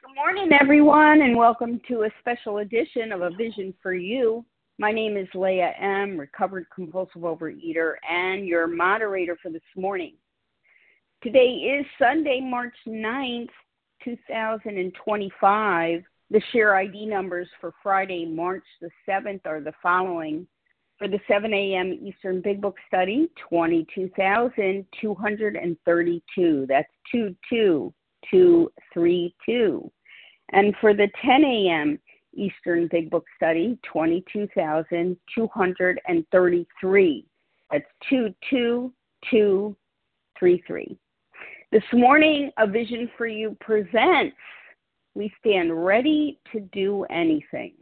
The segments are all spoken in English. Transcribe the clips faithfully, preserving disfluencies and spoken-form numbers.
Good morning, everyone, and welcome to a special edition of A Vision for You. My name is Leah M., recovered compulsive overeater, and your moderator for this morning. Today is Sunday, March ninth, two thousand twenty-five. The share I D numbers for Friday, March the seventh are the following. For the seven a.m. Eastern Big Book Study, twenty-two thousand two hundred thirty-two. That's two two two three two. And for the ten a.m. Eastern Big Book Study, twenty-two thousand two hundred thirty-three. That's two two two three three. This morning, A Vision for You presents We Stand Ready to Do Anything.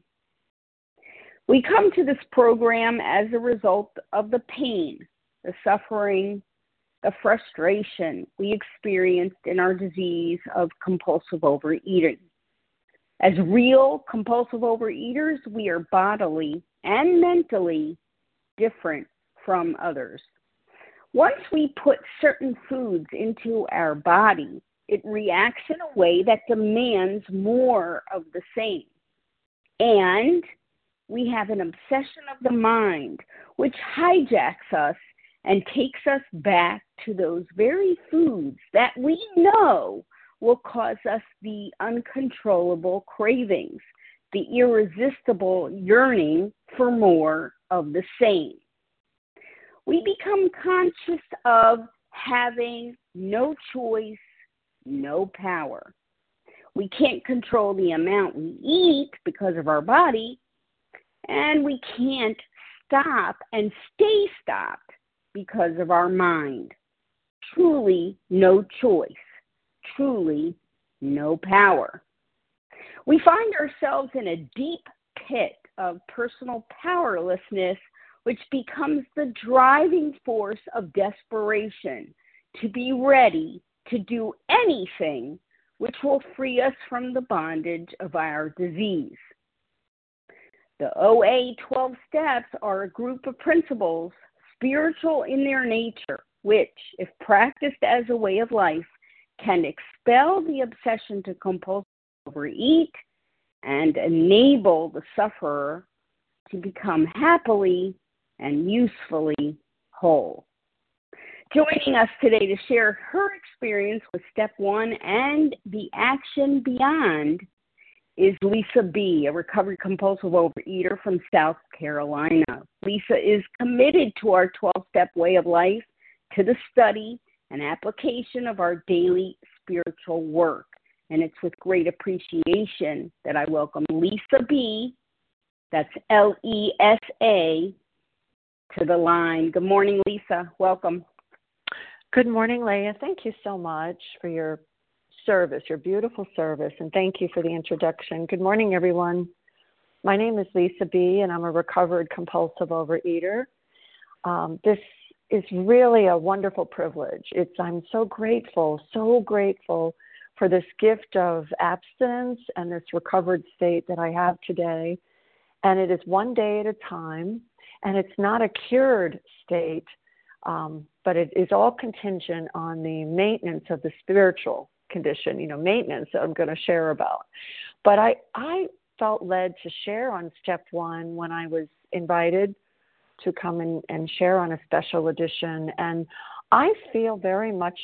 We come to this program as a result of the pain, the suffering, the frustration we experienced in our disease of compulsive overeating. As real compulsive overeaters, we are bodily and mentally different from others. Once we put certain foods into our body, it reacts in a way that demands more of the same. And we have an obsession of the mind, which hijacks us and takes us back to those very foods that we know will cause us the uncontrollable cravings, the irresistible yearning for more of the same. We become conscious of having no choice, no power. We can't control the amount we eat because of our body, and we can't stop and stay stopped because of our mind. Truly no choice. Truly no power. We find ourselves in a deep pit of personal powerlessness, which becomes the driving force of desperation to be ready to do anything which will free us from the bondage of our disease. The O A twelve Steps are a group of principles, spiritual in their nature, which, if practiced as a way of life, can expel the obsession to compulsively overeat and enable the sufferer to become happily and usefully whole. Joining us today to share her experience with Step One and the action beyond is Lisa B., a recovered compulsive overeater from South Carolina. Lisa is committed to our twelve-step way of life, to the study and application of our daily spiritual work. And it's with great appreciation that I welcome Lisa B., that's L E S A, to the line. Good morning, Lisa. Welcome. Good morning, Leah. Thank you so much for your service, your beautiful service, and thank you for the introduction. Good morning, everyone. My name is Lisa B., and I'm a recovered compulsive overeater. Um, this is really a wonderful privilege. It's I'm so grateful, so grateful for this gift of abstinence and this recovered state that I have today. And it is one day at a time, and it's not a cured state, um, but it is all contingent on the maintenance of the spiritual condition, you know, maintenance that I'm going to share about. But I, I felt led to share on Step One when I was invited to come and, and share on a special edition. And I feel very much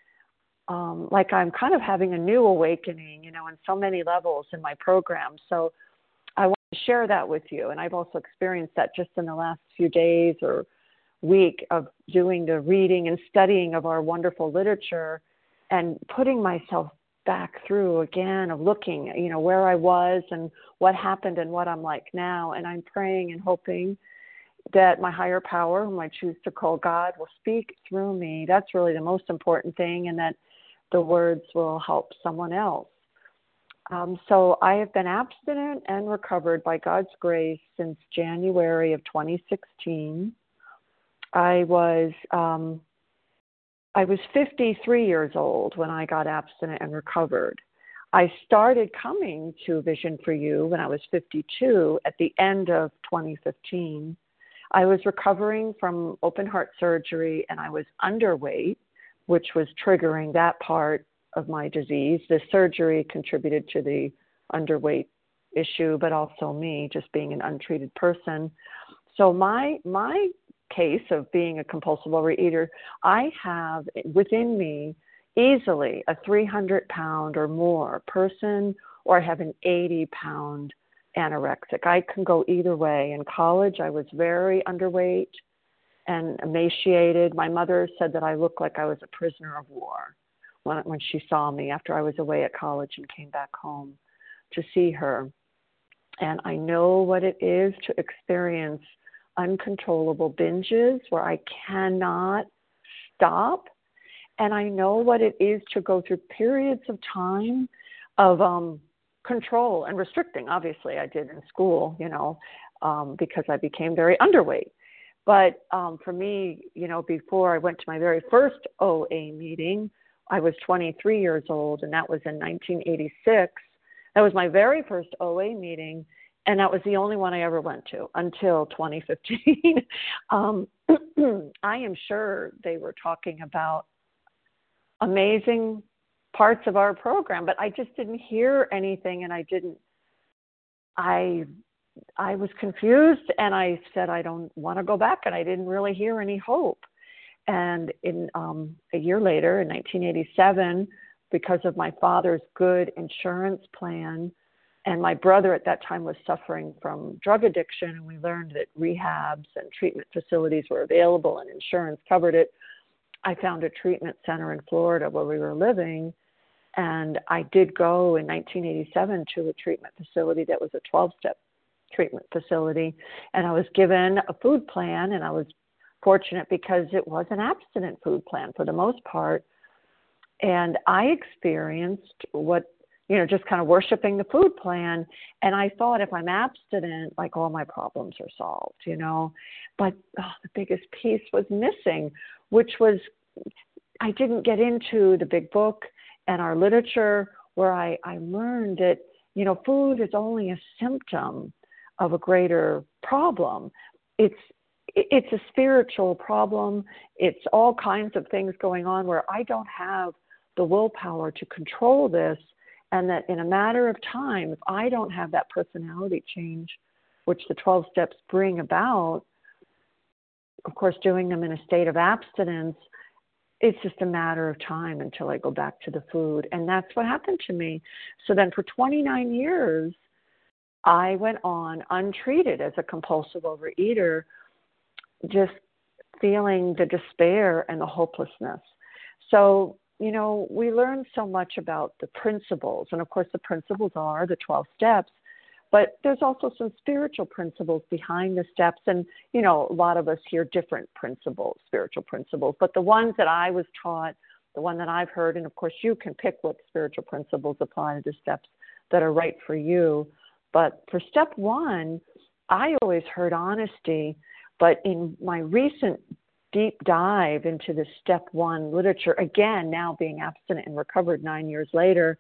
um, like I'm kind of having a new awakening, you know, on so many levels in my program. So I want to share that with you. And I've also experienced that just in the last few days or week of doing the reading and studying of our wonderful literature and putting myself back through again of looking, you know, where I was and what happened and what I'm like now. And I'm praying and hoping that my higher power, whom I choose to call God, will speak through me. That's really the most important thing, and that the words will help someone else. Um, so I have been abstinent and recovered by God's grace since January of twenty sixteen. I was um, I was fifty-three years old when I got abstinent and recovered. I started coming to Vision for You when I was fifty-two at the end of twenty fifteen. I was recovering from open heart surgery and I was underweight, which was triggering that part of my disease. The surgery contributed to the underweight issue, but also me just being an untreated person. So my my case of being a compulsive overeater, I have within me easily a three hundred pound or more person, or I have an eighty pound anorexic. I can go either way. In college, I was very underweight and emaciated. My mother said that I looked like I was a prisoner of war when, when she saw me after I was away at college and came back home to see her. And I know what it is to experience uncontrollable binges where I cannot stop. And I know what it is to go through periods of time of um, control and restricting. Obviously, I did in school, you know, um, because I became very underweight. But um, for me, you know, before I went to my very first O A meeting, I was twenty-three years old, and that was in nineteen eighty-six. That was my very first O A meeting, and that was the only one I ever went to until twenty fifteen. um, I am sure they were talking about amazing parts of our program, but I just didn't hear anything, and I didn't, I, I was confused, and I said, I don't want to go back, and I didn't really hear any hope. And in um, a year later, in nineteen eighty-seven, because of my father's good insurance plan, and my brother at that time was suffering from drug addiction, and we learned that rehabs and treatment facilities were available and insurance covered it, I found a treatment center in Florida where we were living, and I did go in nineteen eighty-seven to a treatment facility that was a twelve-step treatment facility, and I was given a food plan, and I was fortunate because it was an abstinent food plan for the most part, and I experienced what, you know, just kind of worshiping the food plan, and I thought if I'm abstinent, like all my problems are solved, you know, but oh, the biggest piece was missing, which was I didn't get into the big book and our literature where I, I learned that, you know, food is only a symptom of a greater problem. It's it's a spiritual problem. It's all kinds of things going on where I don't have the willpower to control this, and that in a matter of time, if I don't have that personality change, which the twelve steps bring about, of course, doing them in a state of abstinence, it's just a matter of time until I go back to the food. And that's what happened to me. So then for twenty-nine years, I went on untreated as a compulsive overeater, just feeling the despair and the hopelessness. So, you know, we learn so much about the principles. And of course, the principles are the twelve steps. But there's also some spiritual principles behind the steps. And, you know, a lot of us hear different principles, spiritual principles. But the ones that I was taught, the one that I've heard, and of course you can pick what spiritual principles apply to the steps that are right for you. But for step one, I always heard honesty. But in my recent deep dive into the step one literature, again, now being abstinent and recovered nine years later,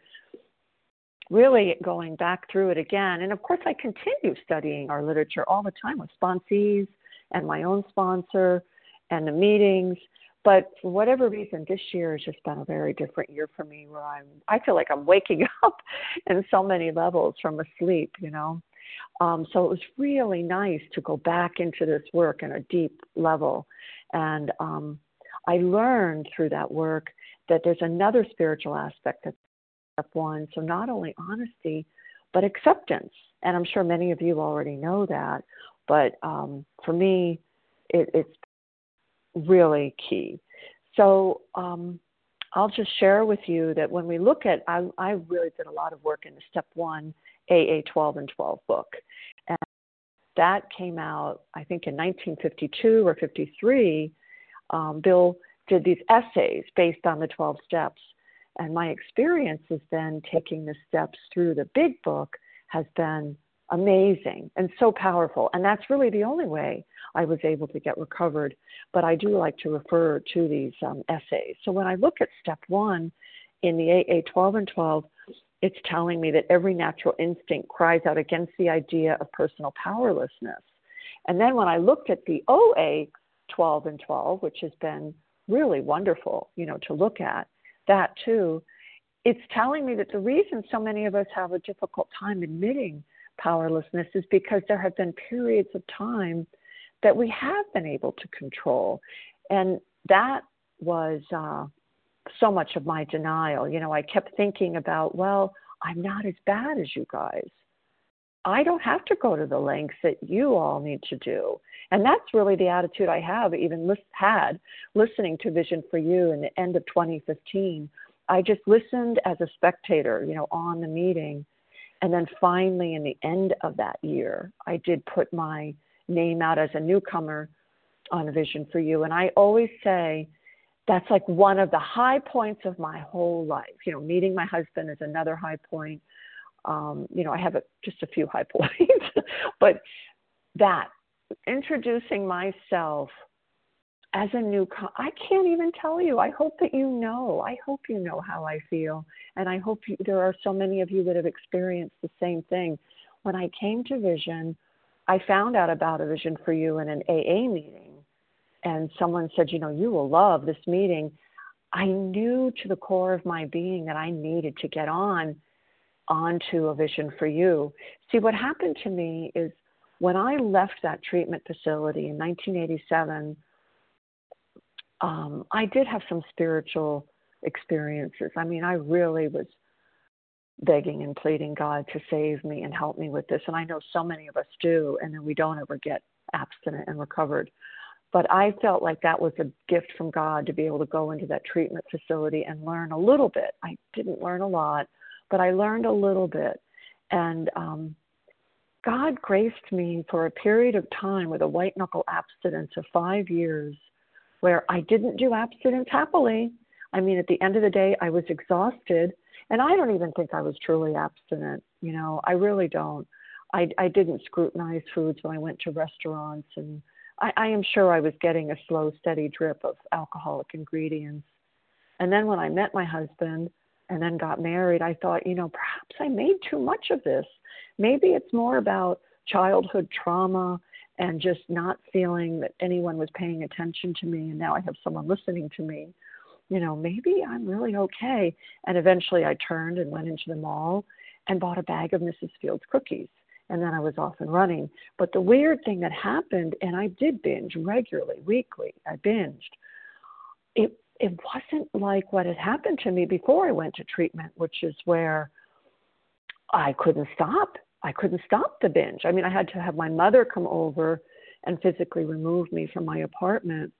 really going back through it again. And of course, I continue studying our literature all the time with sponsees and my own sponsor and the meetings. But for whatever reason, this year has just been a very different year for me where I'm, I feel like I'm waking up in so many levels from asleep, you know. Um, so it was really nice to go back into this work in a deep level. And um, I learned through that work that there's another spiritual aspect that's step one. So not only honesty, but acceptance. And I'm sure many of you already know that. But um, for me, it, it's really key. So um, I'll just share with you that when we look at, I, I really did a lot of work in the step one A A twelve and twelve book. And that came out, I think, in nineteen fifty-two or fifty-three. Um, Bill did these essays based on the twelve steps. And my experience has been taking the steps through the big book has been amazing and so powerful. And that's really the only way I was able to get recovered. But I do like to refer to these um, essays. So when I look at step one in the A A twelve and twelve, it's telling me that every natural instinct cries out against the idea of personal powerlessness. And then when I looked at the O A twelve and twelve, which has been really wonderful, you know, to look at, that too, it's telling me that the reason so many of us have a difficult time admitting powerlessness is because there have been periods of time that we have been able to control. And that was uh, so much of my denial. You know, I kept thinking about, well, I'm not as bad as you guys. I don't have to go to the lengths that you all need to do. And that's really the attitude I have, even list, had listening to Vision for You in the end of twenty fifteen. I just listened as a spectator, you know, on the meeting. And then finally, in the end of that year, I did put my name out as a newcomer on Vision for You. And I always say that's like one of the high points of my whole life. You know, meeting my husband is another high point. Um, you know, I have a, just a few high points, but that, introducing myself as a new, I can't even tell you. I hope that you know. I hope you know how I feel. And I hope you, there are so many of you that have experienced the same thing. When I came to Vision, I found out about a Vision for You in an A A meeting. And someone said, you know, you will love this meeting. I knew to the core of my being that I needed to get on onto a Vision for You. See, what happened to me is when I left that treatment facility in nineteen eighty-seven, um, I did have some spiritual experiences. I mean, I really was begging and pleading God to save me and help me with this. And I know so many of us do, and then we don't ever get abstinent and recovered. But I felt like that was a gift from God to be able to go into that treatment facility and learn a little bit. I didn't learn a lot, but I learned a little bit. And um, God graced me for a period of time with a white knuckle abstinence of five years where I didn't do abstinence happily. I mean, at the end of the day, I was exhausted. And I don't even think I was truly abstinent. You know, I really don't. I, I didn't scrutinize foods when I went to restaurants. And I, I am sure I was getting a slow, steady drip of alcoholic ingredients. And then when I met my husband and then got married, I thought, you know, perhaps I made too much of this. Maybe it's more about childhood trauma and just not feeling that anyone was paying attention to me. And now I have someone listening to me. You know, maybe I'm really okay. And eventually I turned and went into the mall and bought a bag of Missus Fields cookies. And then I was off and running. But the weird thing that happened, and I did binge regularly, weekly, I binged. It it wasn't like what had happened to me before I went to treatment, which is where I couldn't stop. I couldn't stop the binge. I mean, I had to have my mother come over and physically remove me from my apartment.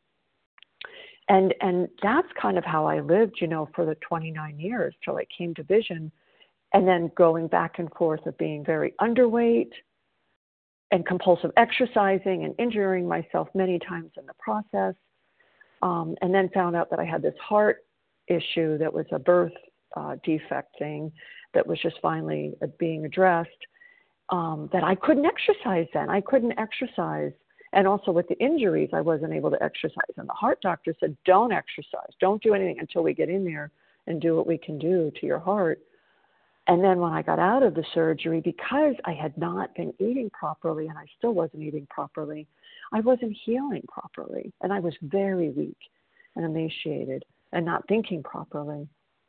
And and that's kind of how I lived, you know, for the twenty-nine years till I came to Vision. And then going back and forth of being very underweight and compulsive exercising and injuring myself many times in the process. Um, and then found out that I had this heart issue that was a birth uh, defect thing that was just finally uh, being addressed, um, that I couldn't exercise then. I couldn't exercise. And also with the injuries, I wasn't able to exercise. And the heart doctor said, don't exercise. Don't do anything until we get in there and do what we can do to your heart. And then when I got out of the surgery, because I had not been eating properly and I still wasn't eating properly, I wasn't healing properly. And I was very weak and emaciated and not thinking properly.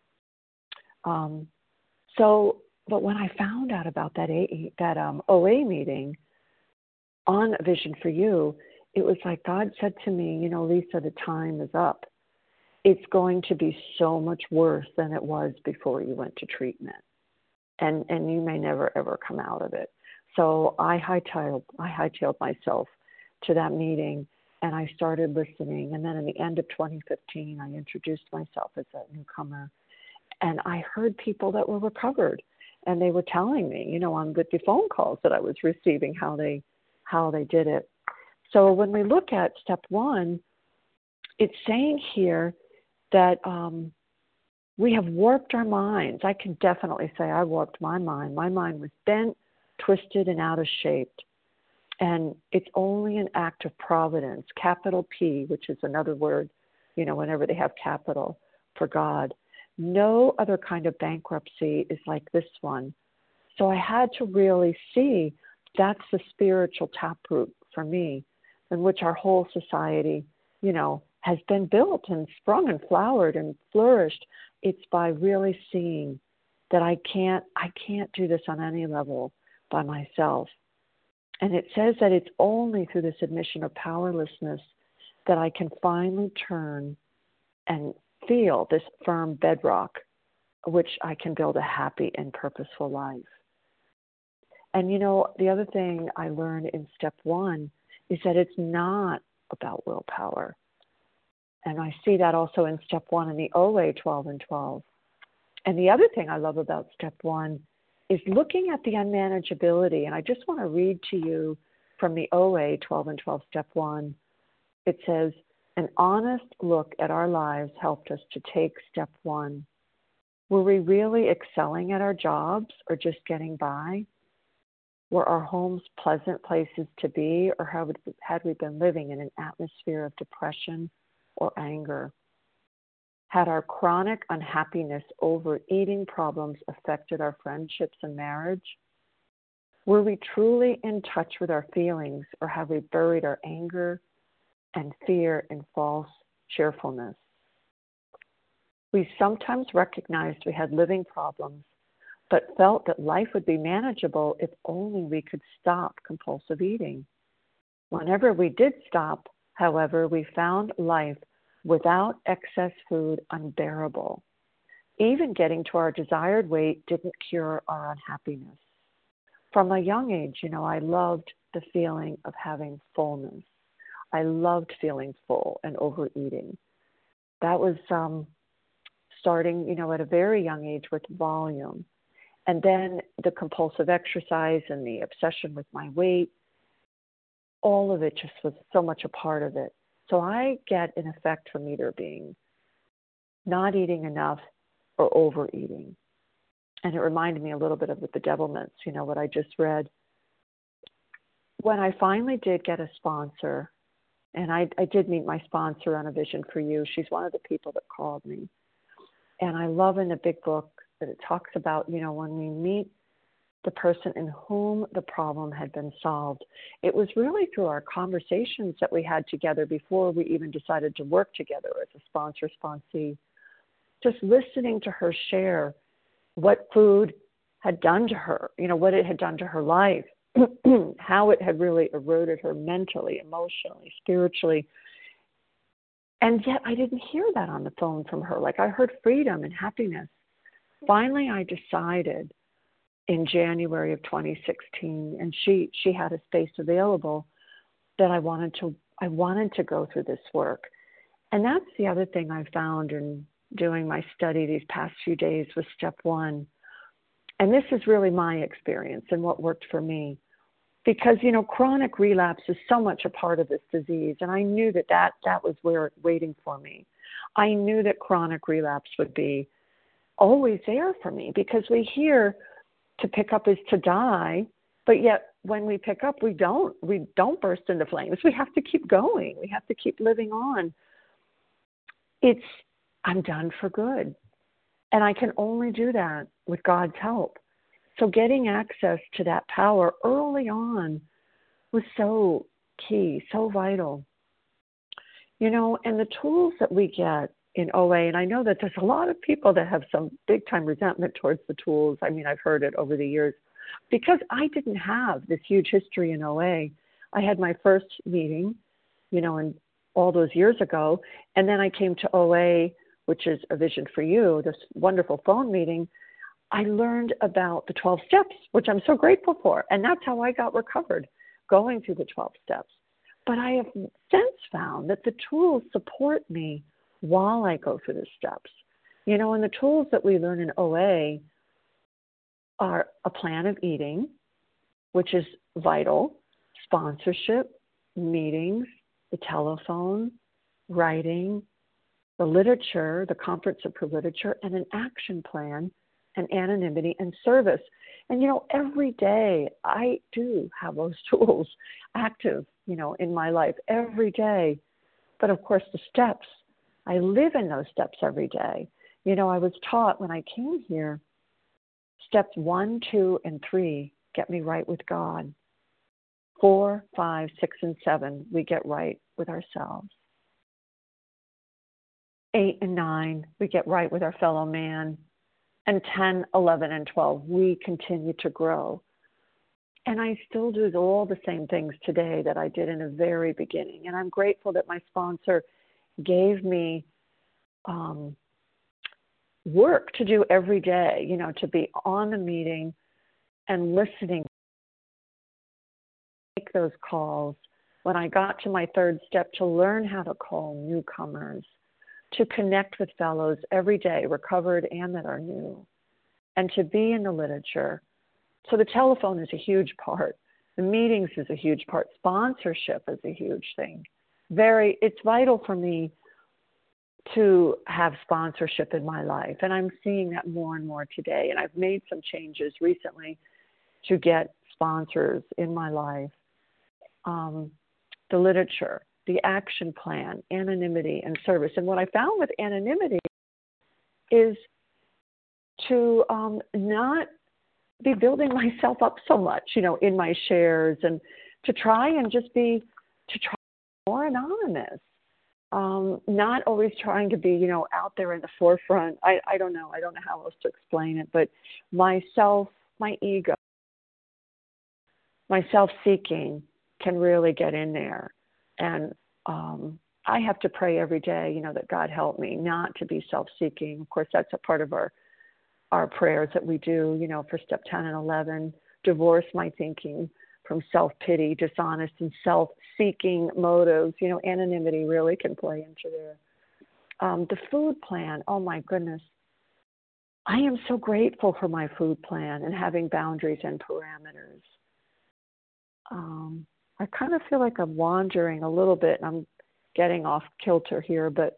Um, so, but when I found out about that, A- that um, O A meeting on Vision for You, it was like God said to me, you know, Lisa, the time is up. It's going to be so much worse than it was before you went to treatment. And and you may never, ever come out of it. So I hightailed, I hightailed myself to that meeting, and I started listening. And then in the end of twenty fifteen, I introduced myself as a newcomer. And I heard people that were recovered, and they were telling me, you know, on the phone calls that I was receiving, how they how they did it. So when we look at step one, it's saying here that um, we have warped our minds. I can definitely say I warped my mind. My mind was bent, twisted, and out of shape. And it's only an act of providence, capital P, which is another word, you know, whenever they have capital for God. No other kind of bankruptcy is like this one. So I had to really see that's the spiritual taproot for me, in which our whole society, you know, has been built and sprung and flowered and flourished it's by really seeing that I can't, I can't do this on any level by myself. And it says that it's only through this admission of powerlessness that I can finally turn and feel this firm bedrock, which I can build a happy and purposeful life. And you know, the other thing I learned in step one is that it's not about willpower. And I see that also in step one in the O A twelve and twelve. And the other thing I love about step one is looking at the unmanageability. And I just want to read to you from the O A twelve and twelve, step one. It says, an honest look at our lives helped us to take step one. Were we really excelling at our jobs or just getting by? Were our homes pleasant places to be, or had we been living in an atmosphere of depression or anger? Had our chronic unhappiness over eating problems affected our friendships and marriage? Were we truly in touch with our feelings, or have we buried our anger and fear in false cheerfulness? We sometimes recognized we had living problems, but felt that life would be manageable if only we could stop compulsive eating. Whenever we did stop, however, we found life without excess food unbearable. Even getting to our desired weight didn't cure our unhappiness. From a young age, you know, I loved the feeling of having fullness. I loved feeling full and overeating. That was um, starting, you know, at a very young age with volume. And then the compulsive exercise and the obsession with my weight, all of it just was so much a part of it. So I get an effect from either being not eating enough or overeating. And it reminded me a little bit of the bedevilments, you know, what I just read. When I finally did get a sponsor, and I, I did meet my sponsor on A Vision for You. She's one of the people that called me. And I love in the big book that it talks about, you know, when we meet the person in whom the problem had been solved, it was really through our conversations that we had together before we even decided to work together as a sponsor-sponsee. Just listening to her share what food had done to her, you know, what it had done to her life, how it had really eroded her mentally, emotionally, spiritually. And yet I didn't hear that on the phone from her. Like, I heard freedom and happiness. Finally, I decided in January of twenty sixteen, and she, she had a space available, that I wanted to I wanted to go through this work. And that's the other thing I found in doing my study these past few days with step one. And this is really my experience and what worked for me. Because, you know, chronic relapse is so much a part of this disease. And I knew that that, that was where waiting for me. I knew that chronic relapse would be always there for me, because we hear to pick up is to die, but yet when we pick up, we don't. We don't burst into flames. We have to keep going. We have to keep living on. It's, I'm done for good. And I can only do that with God's help. So getting access to that power early on was so key, so vital. You know, and the tools that we get in O A, and I know that there's a lot of people that have some big time resentment towards the tools. I mean, I've heard it over the years, because I didn't have this huge history in O A. I had my first meeting, you know, and all those years ago, and then I came to O A, which is A Vision for You, this wonderful phone meeting. I learned about the twelve steps, which I'm so grateful for. And that's how I got recovered, going through the twelve steps. But I have since found that the tools support me while I go through the steps. You know, and the tools that we learn in O A are a plan of eating, which is vital, sponsorship, meetings, the telephone, writing, the literature, the conference of literature, and an action plan, and anonymity and service. And, you know, every day I do have those tools active, you know, in my life every day. But of course, the steps, I live in those steps every day. You know, I was taught when I came here, steps one, two, and three get me right with God. Four, five, six, and seven, we get right with ourselves. eight and nine, we get right with our fellow man. And ten, eleven, and twelve, we continue to grow. And I still do all the same things today that I did in the very beginning. And I'm grateful that my sponsor gave me um, work to do every day, you know, to be on the meeting and listening, make those calls. When I got to my third step, to learn how to call newcomers, to connect with fellows every day, recovered and that are new, and to be in the literature. So the telephone is a huge part. The meetings is a huge part. Sponsorship is a huge thing. Very, it's vital for me to have sponsorship in my life. And I'm seeing that more and more today. And I've made some changes recently to get sponsors in my life. Um, the literature, the action plan, anonymity, and service. And what I found with anonymity is to um, not be building myself up so much, you know, in my shares, and to try and just be, to try more anonymous. Um, not always trying to be, you know, out there in the forefront. I, I don't know. I don't know how else to explain it, but myself, my ego, my self-seeking can really get in there. And um, I have to pray every day, you know, that God help me not to be self-seeking. Of course, that's a part of our our prayers that we do, you know, for step ten and eleven. Divorce my thinking from self-pity, dishonest, and self-seeking motives. You know, anonymity really can play into there. Um, the food plan, oh my goodness. I am so grateful for my food plan and having boundaries and parameters. Um, I kind of feel like I'm wandering a little bit, and I'm getting off kilter here, but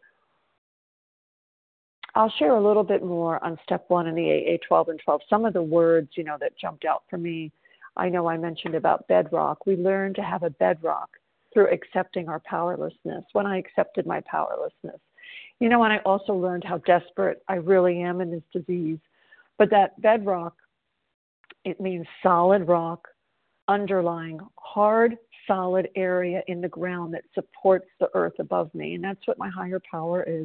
I'll share a little bit more on step one in the A A twelve and twelve. Some of the words, you know, that jumped out for me. I know I mentioned about bedrock. We learn to have a bedrock through accepting our powerlessness. When I accepted my powerlessness, you know, and I also learned how desperate I really am in this disease. But that bedrock, it means solid rock, underlying hard, solid area in the ground that supports the earth above me. And that's what my higher power is.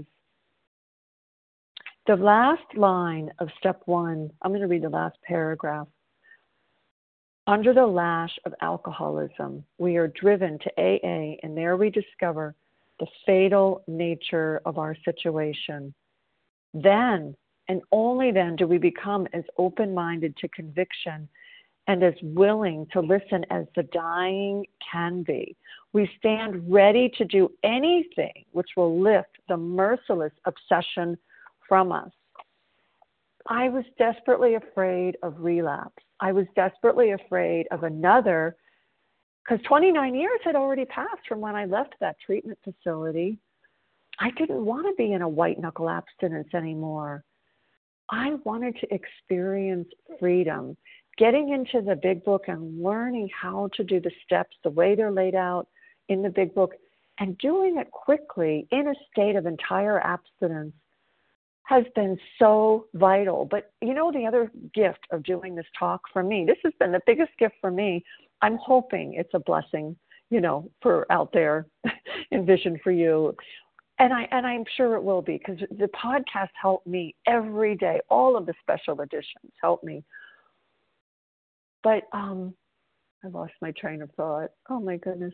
The last line of step one, I'm going to read the last paragraph. Under the lash of alcoholism, we are driven to A A, and there we discover the fatal nature of our situation. Then, and only then, do we become as open-minded to conviction and as willing to listen as the dying can be. We stand ready to do anything which will lift the merciless obsession from us. I was desperately afraid of relapse. I was desperately afraid of another, because twenty-nine years had already passed from when I left that treatment facility. I didn't want to be in a white-knuckle abstinence anymore. I wanted to experience freedom, getting into the big book and learning how to do the steps the way they're laid out in the big book, and doing it quickly in a state of entire abstinence has been so vital. But you know, the other gift of doing this talk for me, this has been the biggest gift for me. I'm hoping it's a blessing, you know, for out there in Vision for You. And I and I'm sure it will be, because the podcast helped me every day. All of the special editions help me. But um, I lost my train of thought. Oh my goodness.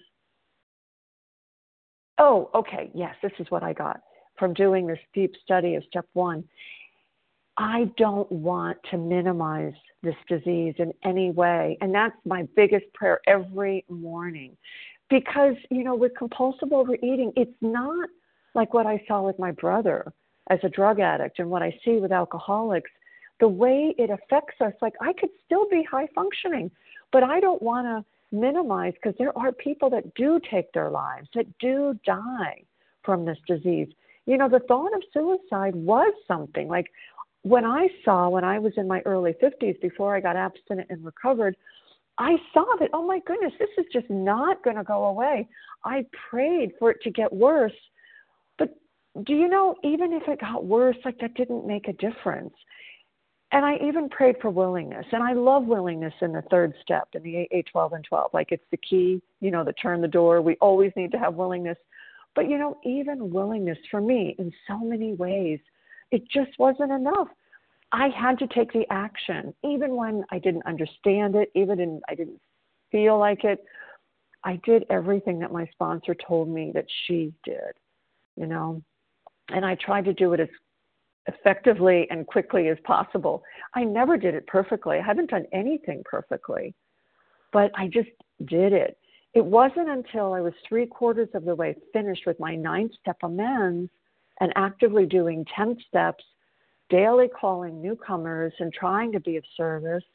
Oh, okay. Yes, this is what I got from doing this deep study of step one. I don't want to minimize this disease in any way. And that's my biggest prayer every morning. Because, you know, with compulsive overeating, it's not like what I saw with my brother as a drug addict and what I see with alcoholics. The way it affects us, like I could still be high functioning, but I don't want to minimize, because there are people that do take their lives, that do die from this disease. You know, the thought of suicide was something. Like when I saw, when I was in my early fifties, before I got abstinent and recovered, I saw that, oh my goodness, this is just not going to go away. I prayed for it to get worse. But do you know, even if it got worse, like that didn't make a difference. And I even prayed for willingness. And I love willingness in the third step in the A A twelve and twelve. Like it's the key, you know, the turn the door. We always need to have willingness. But, you know, even willingness for me in so many ways, it just wasn't enough. I had to take the action, even when I didn't understand it, even when I didn't feel like it. I did everything that my sponsor told me that she did, you know, and I tried to do it as effectively and quickly as possible. I never did it perfectly. I haven't done anything perfectly, but I just did it. It wasn't until I was three quarters of the way finished with my ninth step amends and actively doing ten steps, daily calling newcomers and trying to be of service,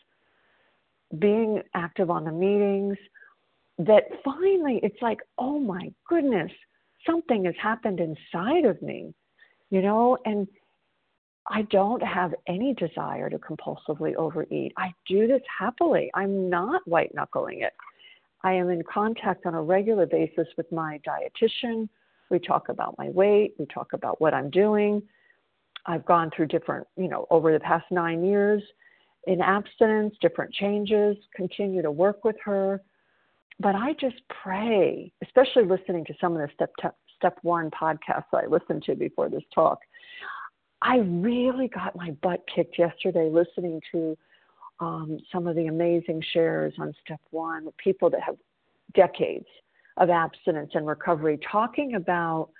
being active on the meetings, that finally it's like, oh my goodness, something has happened inside of me, you know, and I don't have any desire to compulsively overeat. I do this happily. I'm not white knuckling it. I am in contact on a regular basis with my dietitian. We talk about my weight. We talk about what I'm doing. I've gone through different, you know, over the past nine years in abstinence, different changes, continue to work with her. But I just pray, especially listening to some of the step, t- step one podcasts I listened to before this talk. I really got my butt kicked yesterday listening to um, some of the amazing shares on step one, people that have decades of abstinence and recovery, talking about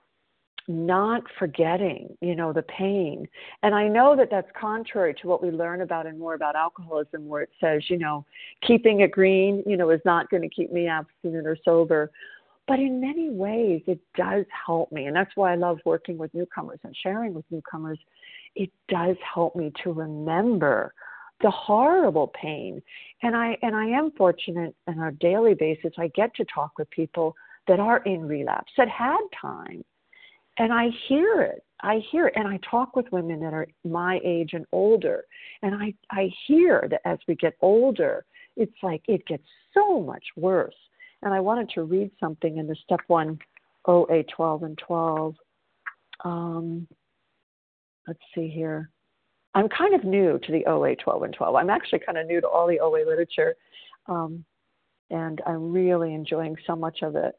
not forgetting, you know, the pain. And I know that that's contrary to what we learn about and more about alcoholism, where it says, you know, keeping it green, you know, is not going to keep me abstinent or sober. But in many ways, it does help me. And that's why I love working with newcomers and sharing with newcomers. It does help me to remember the horrible pain. And I and I am fortunate on a daily basis, I get to talk with people that are in relapse, that had time. And I hear it. I hear it. And I talk with women that are my age and older. And I, I hear that as we get older, it's like it gets so much worse. And I wanted to read something in the step one, O A twelve and twelve. Um, let's see here. I'm kind of new to the O A twelve and twelve. I'm actually kind of new to all the O A literature. Um, and I'm really enjoying so much of it.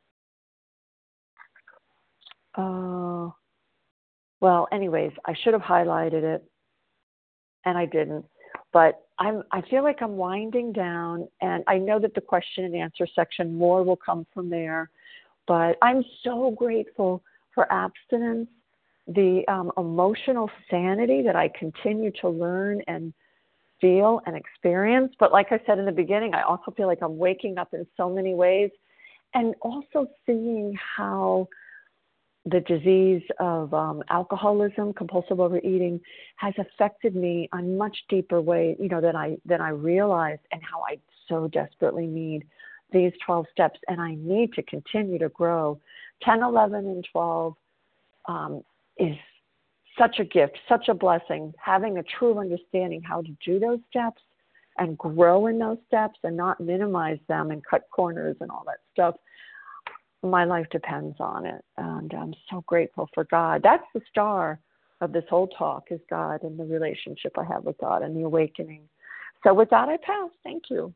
Uh, well, anyways, I should have highlighted it, and I didn't. But I'm, I feel like I'm winding down, and I know that the question and answer section, more will come from there. But I'm so grateful for abstinence, the um, emotional sanity that I continue to learn and feel and experience. But like I said in the beginning, I also feel like I'm waking up in so many ways, and also seeing how the disease of um, alcoholism, compulsive overeating, has affected me on much deeper way, you know, than I than I realized, and how I so desperately need these twelve steps, and I need to continue to grow. ten, eleven, and twelve um, is such a gift, such a blessing. Having a true understanding how to do those steps and grow in those steps and not minimize them and cut corners and all that stuff. My life depends on it, and I'm so grateful for God. That's the star of this whole talk, is God and the relationship I have with God and the awakening. So with that, I pass. Thank you.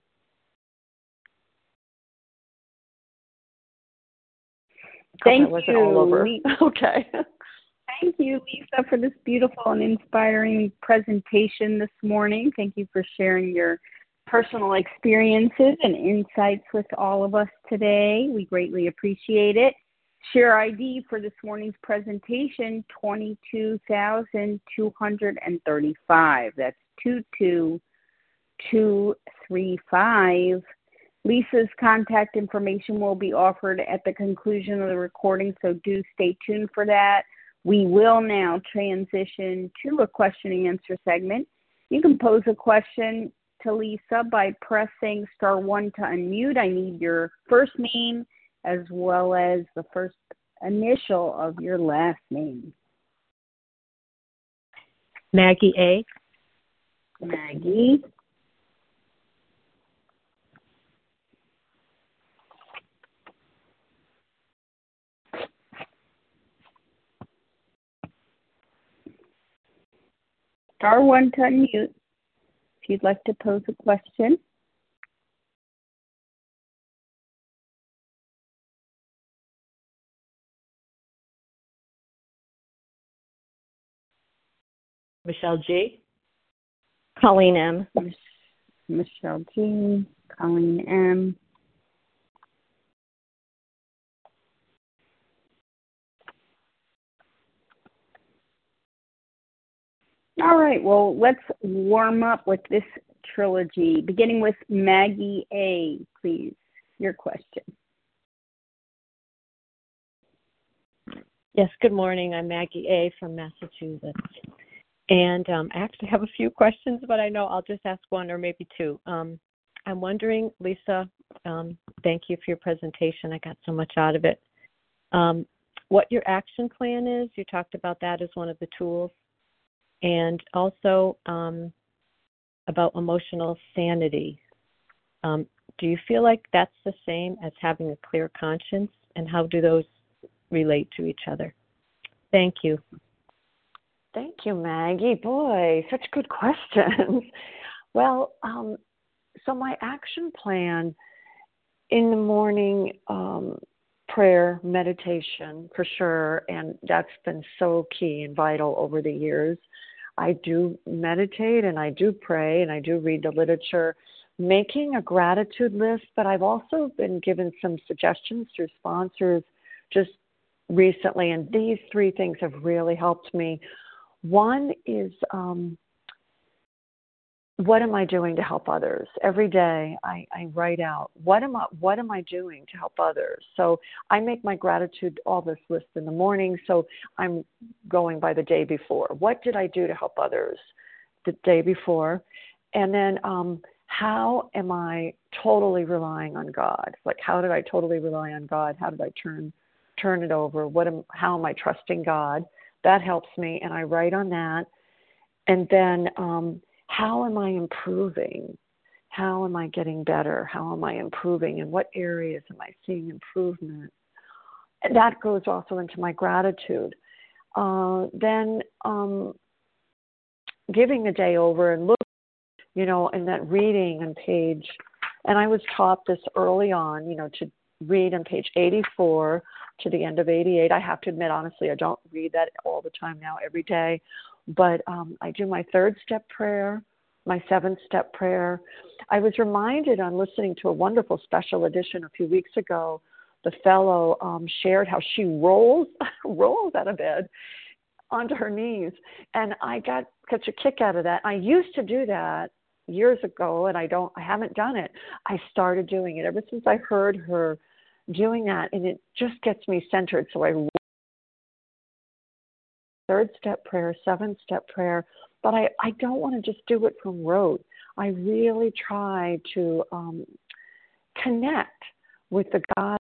Thank oh, you. All over. Okay. Thank you, Lisa, for this beautiful and inspiring presentation this morning. Thank you for sharing your personal experiences and insights with all of us today. We greatly appreciate it. Share I D for this morning's presentation, twenty-two thousand two hundred thirty-five. That's two two two three five. Lisa's contact information will be offered at the conclusion of the recording, so do stay tuned for that. We will now transition to a question and answer segment. You can pose a question to Lisa by pressing star one to unmute. I need your first name as well as the first initial of your last name. Maggie A. Maggie. Star one to unmute if you'd like to pose a question. Michelle G. Colleen M. Mich- Michelle G. Colleen M. All right, well, let's warm up with this trilogy, beginning with Maggie A., please. Your question. Yes, good morning. I'm Maggie A. from Massachusetts. And um, I actually have a few questions, but I know I'll just ask one or maybe two. Um, I'm wondering, Lisa, um, thank you for your presentation. I got so much out of it. Um, what your action plan is. You talked about that as one of the tools. And also um, about emotional sanity. Um, do you feel like that's the same as having a clear conscience? And how do those relate to each other? Thank you. Thank you, Maggie. Boy, such good questions. Well, um, so my action plan in the morning, um, prayer, meditation for sure, and that's been so key and vital over the years. I do meditate and I do pray and I do read the literature, making a gratitude list, but I've also been given some suggestions through sponsors just recently, and these three things have really helped me. One is um, what am I doing to help others? Every day I, I write out, what am I what am I doing to help others? So I make my gratitude, all this list in the morning, so I'm going by the day before. What did I do to help others the day before? And then um, how am I totally relying on God? Like, how did I totally rely on God? How did I turn turn it over? What am, how am I trusting God? That helps me, and I write on that. And then um, how am I improving? How am I getting better? How am I improving? In what areas am I seeing improvement? And that goes also into my gratitude. Uh, then um, giving the day over and look, you know, and that reading on page, and I was taught this early on, you know, to read on page eighty-four to the end of eighty-eight. I have to admit, honestly, I don't read that all the time now, every day. But um, I do my third step prayer, my seventh step prayer. I was reminded on listening to a wonderful special edition a few weeks ago, the fellow um, shared how she rolls, rolls out of bed onto her knees. And I got such a kick out of that. I used to do that years ago, and I don't, I haven't done it. I started doing it ever since I heard her doing that, and it just gets me centered. So I third step prayer, seventh step prayer, but I, I don't want to just do it from rote. I really try to um, connect with the God,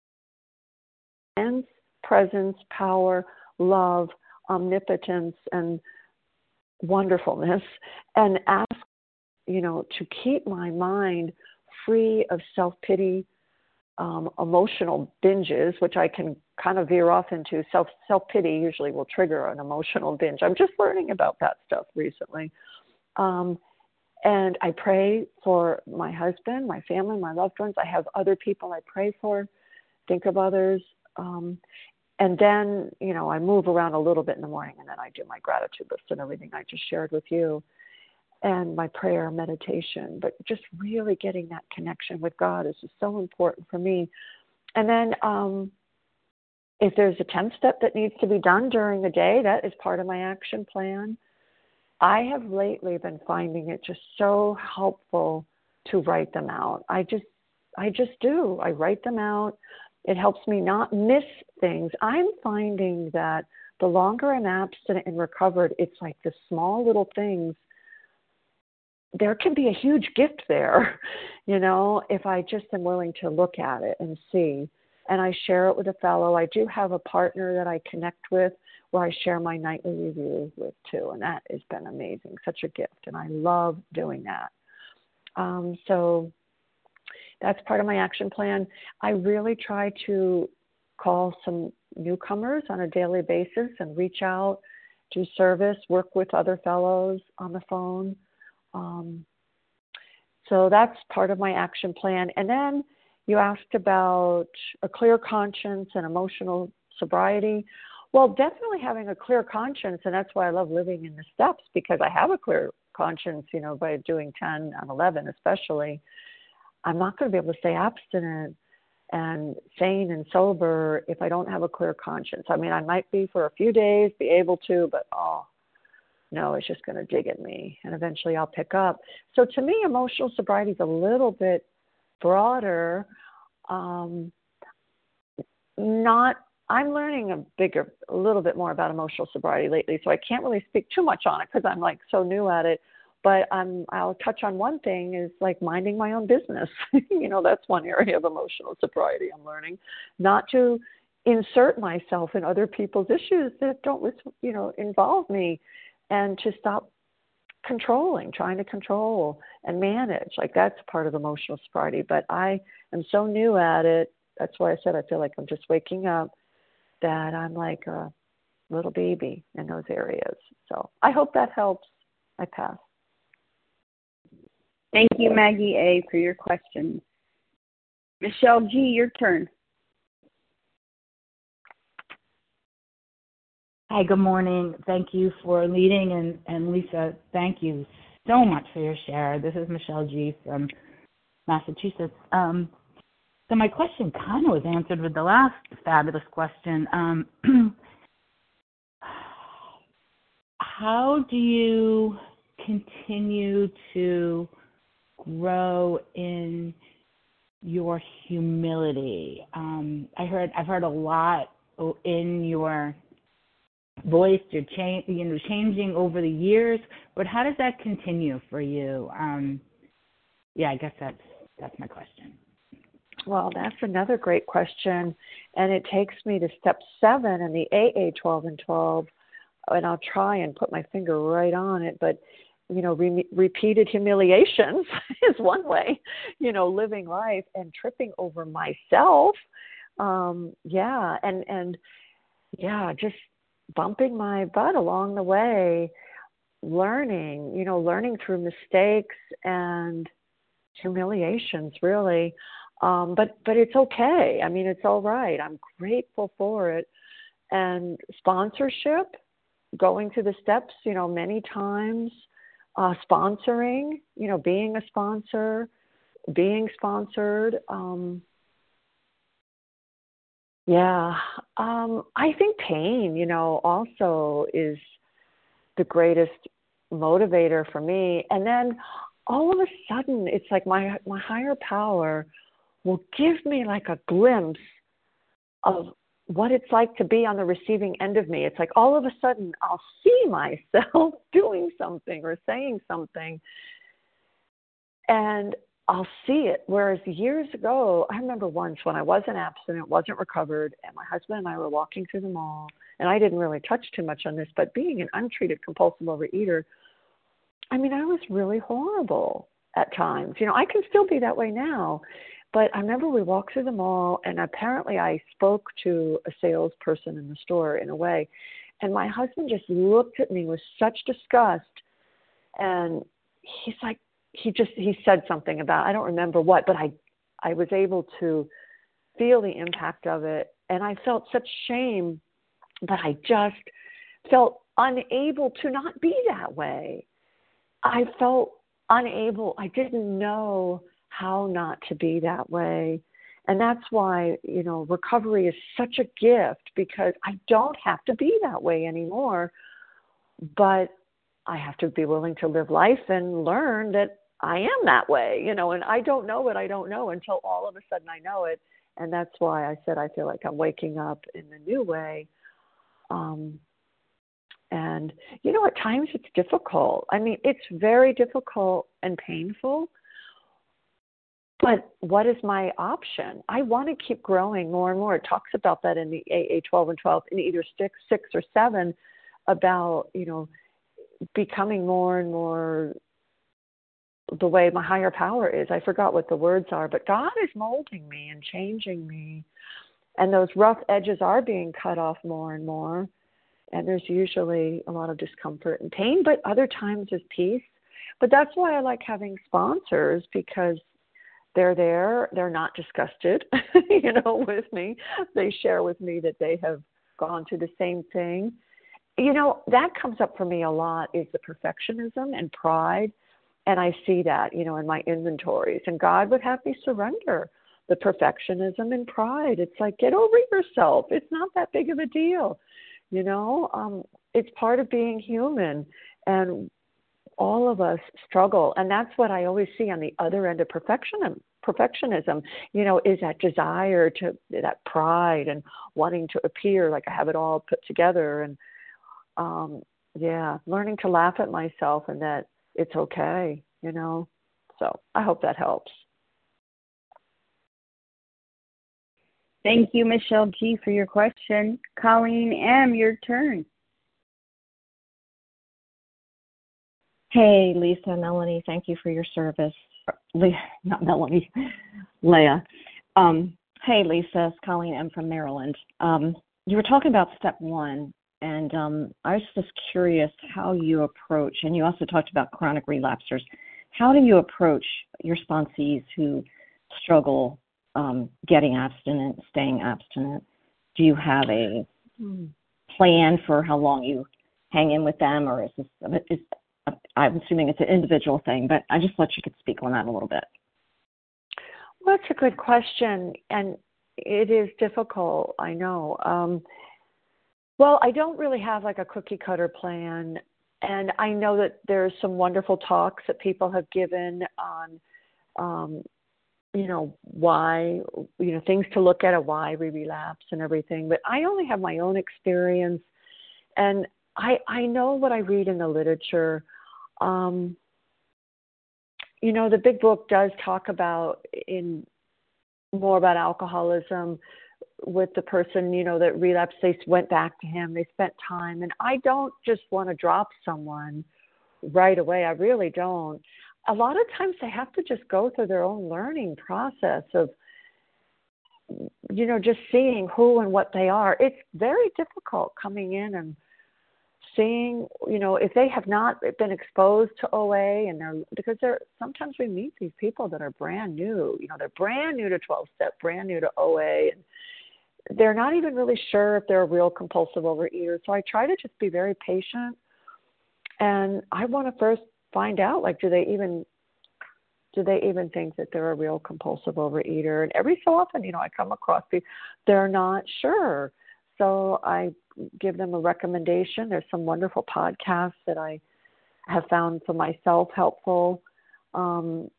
presence, power, love, omnipotence, and wonderfulness, and ask, you know, to keep my mind free of self-pity, um, emotional binges, which I can kind of veer off into. Self, self-pity usually will trigger an emotional binge. I'm just learning about that stuff recently. Um, and I pray for my husband, my family, my loved ones. I have other people I pray for, think of others. Um, and then, you know, I move around a little bit in the morning, and then I do my gratitude list and everything I just shared with you, and my prayer, meditation. But just really getting that connection with God is just so important for me. And then um, if there's a tenth step that needs to be done during the day, that is part of my action plan. I have lately been finding it just so helpful to write them out. I just, I just do. I write them out. It helps me not miss things. I'm finding that the longer I'm abstinent and recovered, it's like the small little things. There can be a huge gift there, you know, if I just am willing to look at it and see. And I share it with a fellow. I do have a partner that I connect with where I share my nightly reviews with too. And that has been amazing, such a gift. And I love doing that. Um, so that's part of my action plan. I really try to call some newcomers on a daily basis and reach out, do service, work with other fellows on the phone. Um, so that's part of my action plan. And then you asked about a clear conscience and emotional sobriety. Well, definitely having a clear conscience, and that's why I love living in the steps, because I have a clear conscience, you know, by doing ten and eleven especially. I'm not going to be able to stay abstinent and sane and sober if I don't have a clear conscience. I mean, I might be for a few days, be able to, but oh, no, it's just going to dig at me, and eventually I'll pick up. So to me, emotional sobriety is a little bit broader. Um, not, I'm learning a bigger, a little bit more about emotional sobriety lately, so I can't really speak too much on it because I'm like so new at it. But um, I'll touch on one thing is like minding my own business. You know, that's one area of emotional sobriety I'm learning, not to insert myself in other people's issues that don't, you know, involve me, and to stop controlling, trying to control and manage. Like that's part of emotional sobriety. But I am so new at it. That's why I said I feel like I'm just waking up, that I'm like a little baby in those areas. So I hope that helps. I pass. Thank you, Maggie A., for your questions. Michelle G., your turn. Hi, good morning. Thank you for leading, and, and Lisa, thank you so much for your share. This is Michelle G. from Massachusetts. Um, so my question kind of was answered with the last fabulous question. Um, how do you continue to grow in your humility? Um, I heard, I've heard a lot in your voice, you're change, you know, changing over the years, but how does that continue for you? Um, yeah, I guess that's that's my question. Well, that's another great question, and it takes me to step seven in the A A twelve and twelve, and I'll try and put my finger right on it, but you know, re- repeated humiliations is one way, you know, living life and tripping over myself. Um, yeah. And, and yeah, just bumping my butt along the way, learning, you know, learning through mistakes and humiliations, really. Um, but, but it's okay. I mean, it's all right. I'm grateful for it. And sponsorship, going through the steps, you know, many times, Uh, sponsoring, you know, being a sponsor, being sponsored. Um, yeah. Um, I think pain, you know, also is the greatest motivator for me. And then all of a sudden, it's like my, my higher power will give me like a glimpse of what it's like to be on the receiving end of me. It's like all of a sudden I'll see myself doing something or saying something, and I'll see it. Whereas years ago, I remember once when I wasn't abstinent, wasn't recovered, and my husband and I were walking through the mall, and I didn't really touch too much on this, but being an untreated compulsive overeater, I mean, I was really horrible at times. You know, I can still be that way now. But I remember we walked through the mall, and apparently I spoke to a salesperson in the store in a way, and my husband just looked at me with such disgust, and he's like, he just, he said something about, I don't remember what, but I, I was able to feel the impact of it, and I felt such shame, but I just felt unable to not be that way. I felt unable, I didn't know how not to be that way. And that's why, you know, recovery is such a gift, because I don't have to be that way anymore, but I have to be willing to live life and learn that I am that way, you know, and I don't know what I don't know until all of a sudden I know it. And that's why I said, I feel like I'm waking up in a new way. Um, and, you know, at times it's difficult. I mean, it's very difficult and painful. But what is my option? I want to keep growing more and more. It talks about that in the A A twelve and twelve, in either six, six or seven, about, you know, becoming more and more the way my higher power is. I forgot what the words are, but God is molding me and changing me. And those rough edges are being cut off more and more. And there's usually a lot of discomfort and pain, but other times there's peace. But that's why I like having sponsors, because they're there. They're not disgusted, you know, with me. They share with me that they have gone through the same thing. You know, that comes up for me a lot is the perfectionism and pride. And I see that, you know, in my inventories. And God would have me surrender the perfectionism and pride. It's like, get over yourself. It's not that big of a deal. You know, um, it's part of being human. And all of us struggle. And that's what I always see on the other end of perfectionism. Perfectionism, you know, is that desire to, that pride and wanting to appear like I have it all put together. And um, yeah, learning to laugh at myself and that it's okay, you know. So I hope that helps. Thank you, Michelle G., for your question. Colleen M., your turn. Hey, Lisa, Melanie, thank you for your service. Le- not Melanie, Leah. Um, hey, Lisa, it's Colleen M. from Maryland. Um, you were talking about step one, and um, I was just curious how you approach, and you also talked about chronic relapsers. How do you approach your sponsees who struggle um, getting abstinent, staying abstinent? Do you have a plan for how long you hang in with them, or is this, is, I'm assuming it's an individual thing, but I just thought you could speak on that a little bit. Well, that's a good question, and it is difficult, I know. Um, well, I don't really have like a cookie cutter plan, and I know that there's some wonderful talks that people have given on, um, you know, why, you know, things to look at, a why we relapse and everything, but I only have my own experience, and I, I know what I read in the literature. Um, you know, the big book does talk about in more about alcoholism with the person, you know, that relapsed. They went back to him. They spent time. And I don't just want to drop someone right away. I really don't. A lot of times they have to just go through their own learning process of, you know, just seeing who and what they are. It's very difficult coming in and seeing, you know, if they have not been exposed to O A, and they're, because they're, sometimes we meet these people that are brand new, you know, they're brand new to twelve-step, brand new to O A, and they're not even really sure if they're a real compulsive overeater. So I try to just be very patient, and I want to first find out, like, do they even, do they even think that they're a real compulsive overeater? And every so often, you know, I come across people, they're not sure. So I give them a recommendation. There's some wonderful podcasts that I have found for myself helpful, um,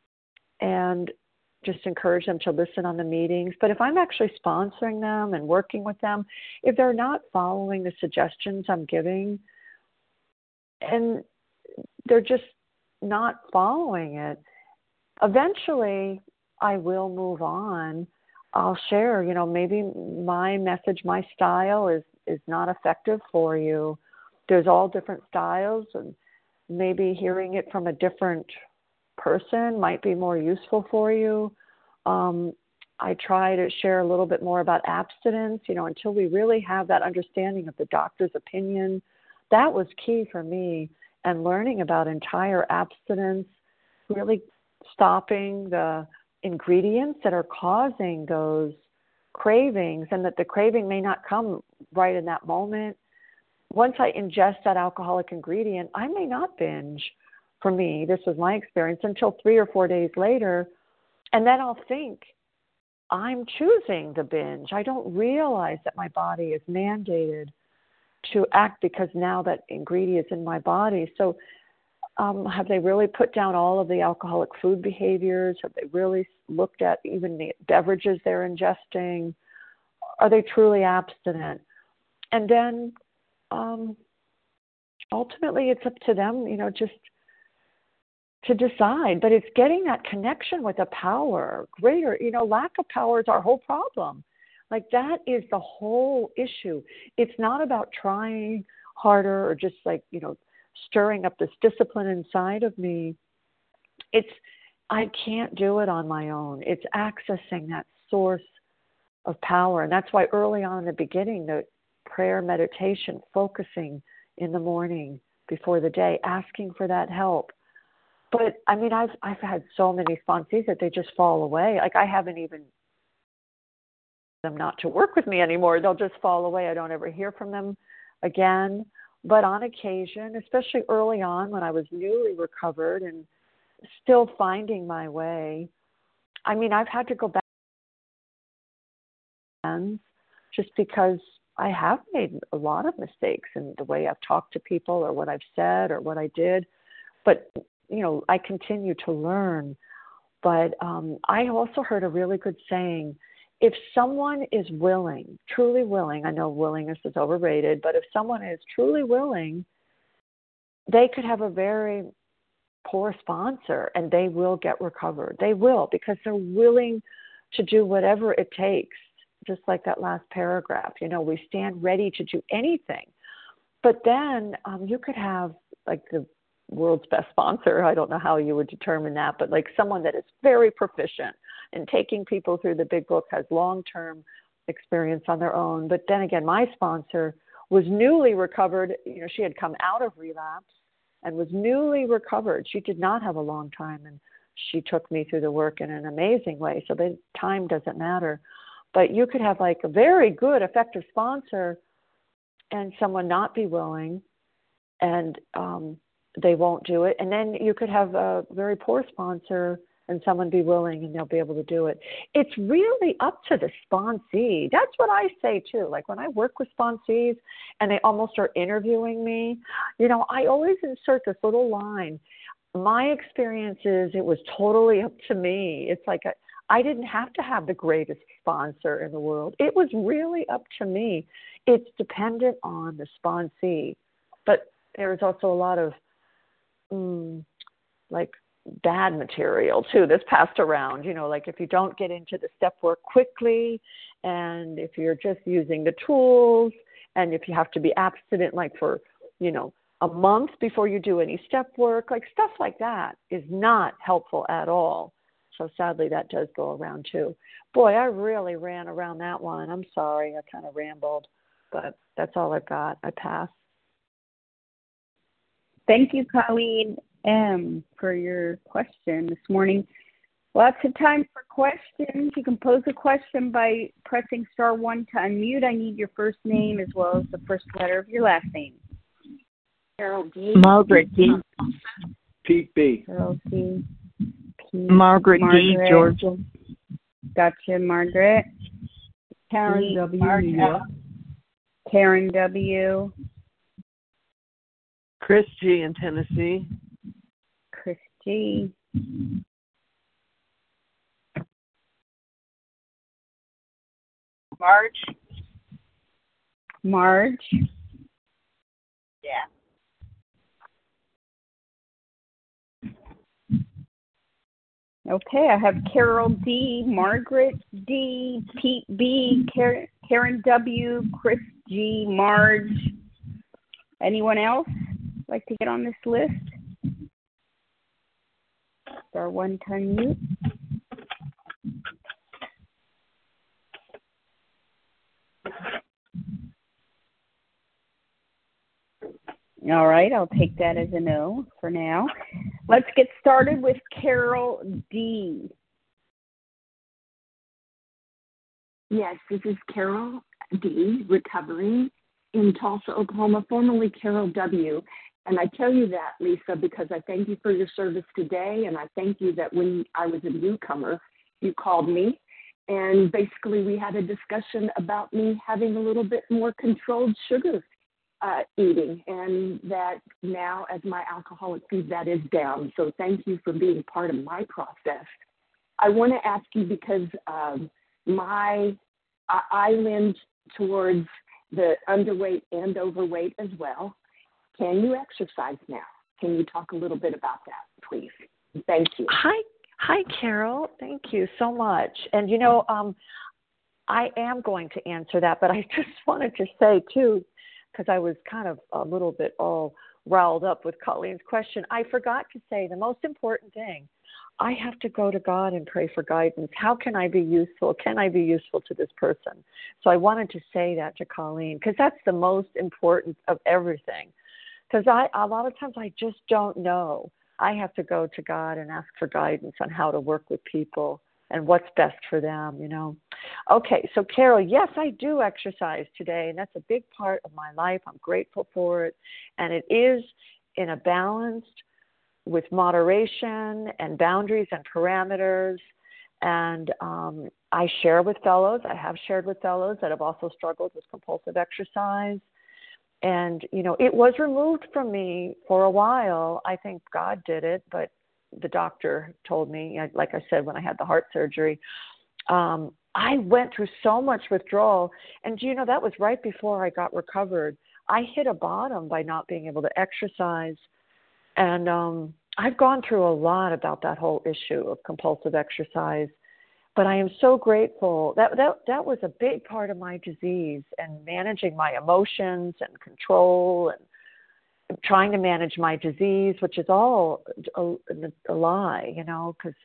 and just encourage them to listen on the meetings. But if I'm actually sponsoring them and working with them, if they're not following the suggestions I'm giving, and they're just not following it, eventually I will move on. I'll share, you know, maybe my message, my style is, is not effective for you. There's all different styles, and maybe hearing it from a different person might be more useful for you. Um, I try to share a little bit more about abstinence, you know, until we really have that understanding of the doctor's opinion. That was key for me, and learning about entire abstinence, really stopping the ingredients that are causing those cravings, and that the craving may not come right in that moment. Once I ingest that alcoholic ingredient, I may not binge. For me, this was my experience, until three or four days later, and then I'll think, I'm choosing the binge. I don't realize that my body is mandated to act because now that ingredient is in my body. So Um, have they really put down all of the alcoholic food behaviors? Have they really looked at even the beverages they're ingesting? Are they truly abstinent? And then um, ultimately it's up to them, you know, just to decide. But it's getting that connection with a power greater. You know, lack of power is our whole problem. Like, that is the whole issue. It's not about trying harder or just like, you know, stirring up this discipline inside of me. It's, I can't do it on my own. It's accessing that source of power. And that's why early on in the beginning, the prayer, meditation, focusing in the morning before the day, asking for that help. But I mean, I've, I've had so many sponsees that they just fall away. Like, I haven't even them not to work with me anymore. They'll just fall away. I don't ever hear from them again. But on occasion, especially early on when I was newly recovered and still finding my way, I mean, I've had to go back just because I have made a lot of mistakes in the way I've talked to people or what I've said or what I did. But, you know, I continue to learn. But um, I also heard a really good saying, if someone is willing, truly willing, I know willingness is overrated, but if someone is truly willing, they could have a very poor sponsor and they will get recovered. They will, because they're willing to do whatever it takes, just like that last paragraph. You know, we stand ready to do anything. But then um, you could have like the world's best sponsor. I don't know how you would determine that, but like someone that is very proficient in taking people through the big book, has long-term experience on their own. But then again, my sponsor was newly recovered. You know, she had come out of relapse and was newly recovered. She did not have a long time, and she took me through the work in an amazing way. So the time doesn't matter. But you could have like a very good, effective sponsor and someone not be willing, and um, they won't do it. And then you could have a very poor sponsor and someone be willing and they'll be able to do it. It's really up to the sponsee. That's what I say too. Like when I work with sponsees and they almost are interviewing me, you know, I always insert this little line. My experience is it was totally up to me. It's like a, I didn't have to have the greatest sponsor in the world. It was really up to me. It's dependent on the sponsee. But there's also a lot of mm, like bad material too that's passed around, you know, like if you don't get into the step work quickly, and if you're just using the tools, and if you have to be abstinent like for, you know, a month before you do any step work, like stuff like that is not helpful at all. So sadly that does go around too. Boy, I really ran around that one. I'm sorry, I kind of rambled, but that's all I've got. I pass. Thank you, Colleen M., for your question this morning. Lots of time for questions. You can pose a question by pressing star one to unmute. I need your first name as well as the first letter of your last name. Carol D. Margaret D. Pete B. Carol D. Pete. Margaret, Margaret D. Georgia. Gotcha, Margaret. Karen W. Margaret. Karen W. Chris G. in Tennessee. Chris G. Marge. Marge. Yeah. Okay, I have Carol D., Margaret D., Pete B., Karen, Karen W., Chris G., Marge. Anyone else like to get on this list? Star one to unmute. All right, I'll take that as a no for now. Let's get started with Carol D. Yes, this is Carol D., recovering in Tulsa, Oklahoma, formerly Carol W. And I tell you that, Lisa, because I thank you for your service today, and I thank you that when I was a newcomer, you called me, and basically we had a discussion about me having a little bit more controlled sugar uh, eating, and that now as my alcoholic food, that is down. So thank you for being part of my process. I want to ask you because um, my I, I lean towards the underweight and overweight as well. Can you exercise now? Can you talk a little bit about that, please? Thank you. Hi, hi, Carol. Thank you so much. And, you know, um, I am going to answer that, but I just wanted to say, too, because I was kind of a little bit all riled up with Colleen's question, I forgot to say the most important thing. I have to go to God and pray for guidance. How can I be useful? Can I be useful to this person? So I wanted to say that to Colleen, because that's the most important of everything. Because I, a lot of times I just don't know. I have to go to God and ask for guidance on how to work with people. and what's best for them, you know. Okay, so Carol, yes, I do exercise today, and that's a big part of my life. I'm grateful for it, and it is in a balanced with moderation and boundaries and parameters. And um, I share with fellows, I have shared with fellows that have also struggled with compulsive exercise. And, you know, it was removed from me for a while. I think God did it, but the doctor told me, like I said, when I had the heart surgery, um, I went through so much withdrawal. And, you know, that was right before I got recovered. I hit a bottom by not being able to exercise. And um, I've gone through a lot about that whole issue of compulsive exercise. But I am so grateful. That, that that was a big part of my disease, and managing my emotions and control and trying to manage my disease, which is all a, a lie, you know, because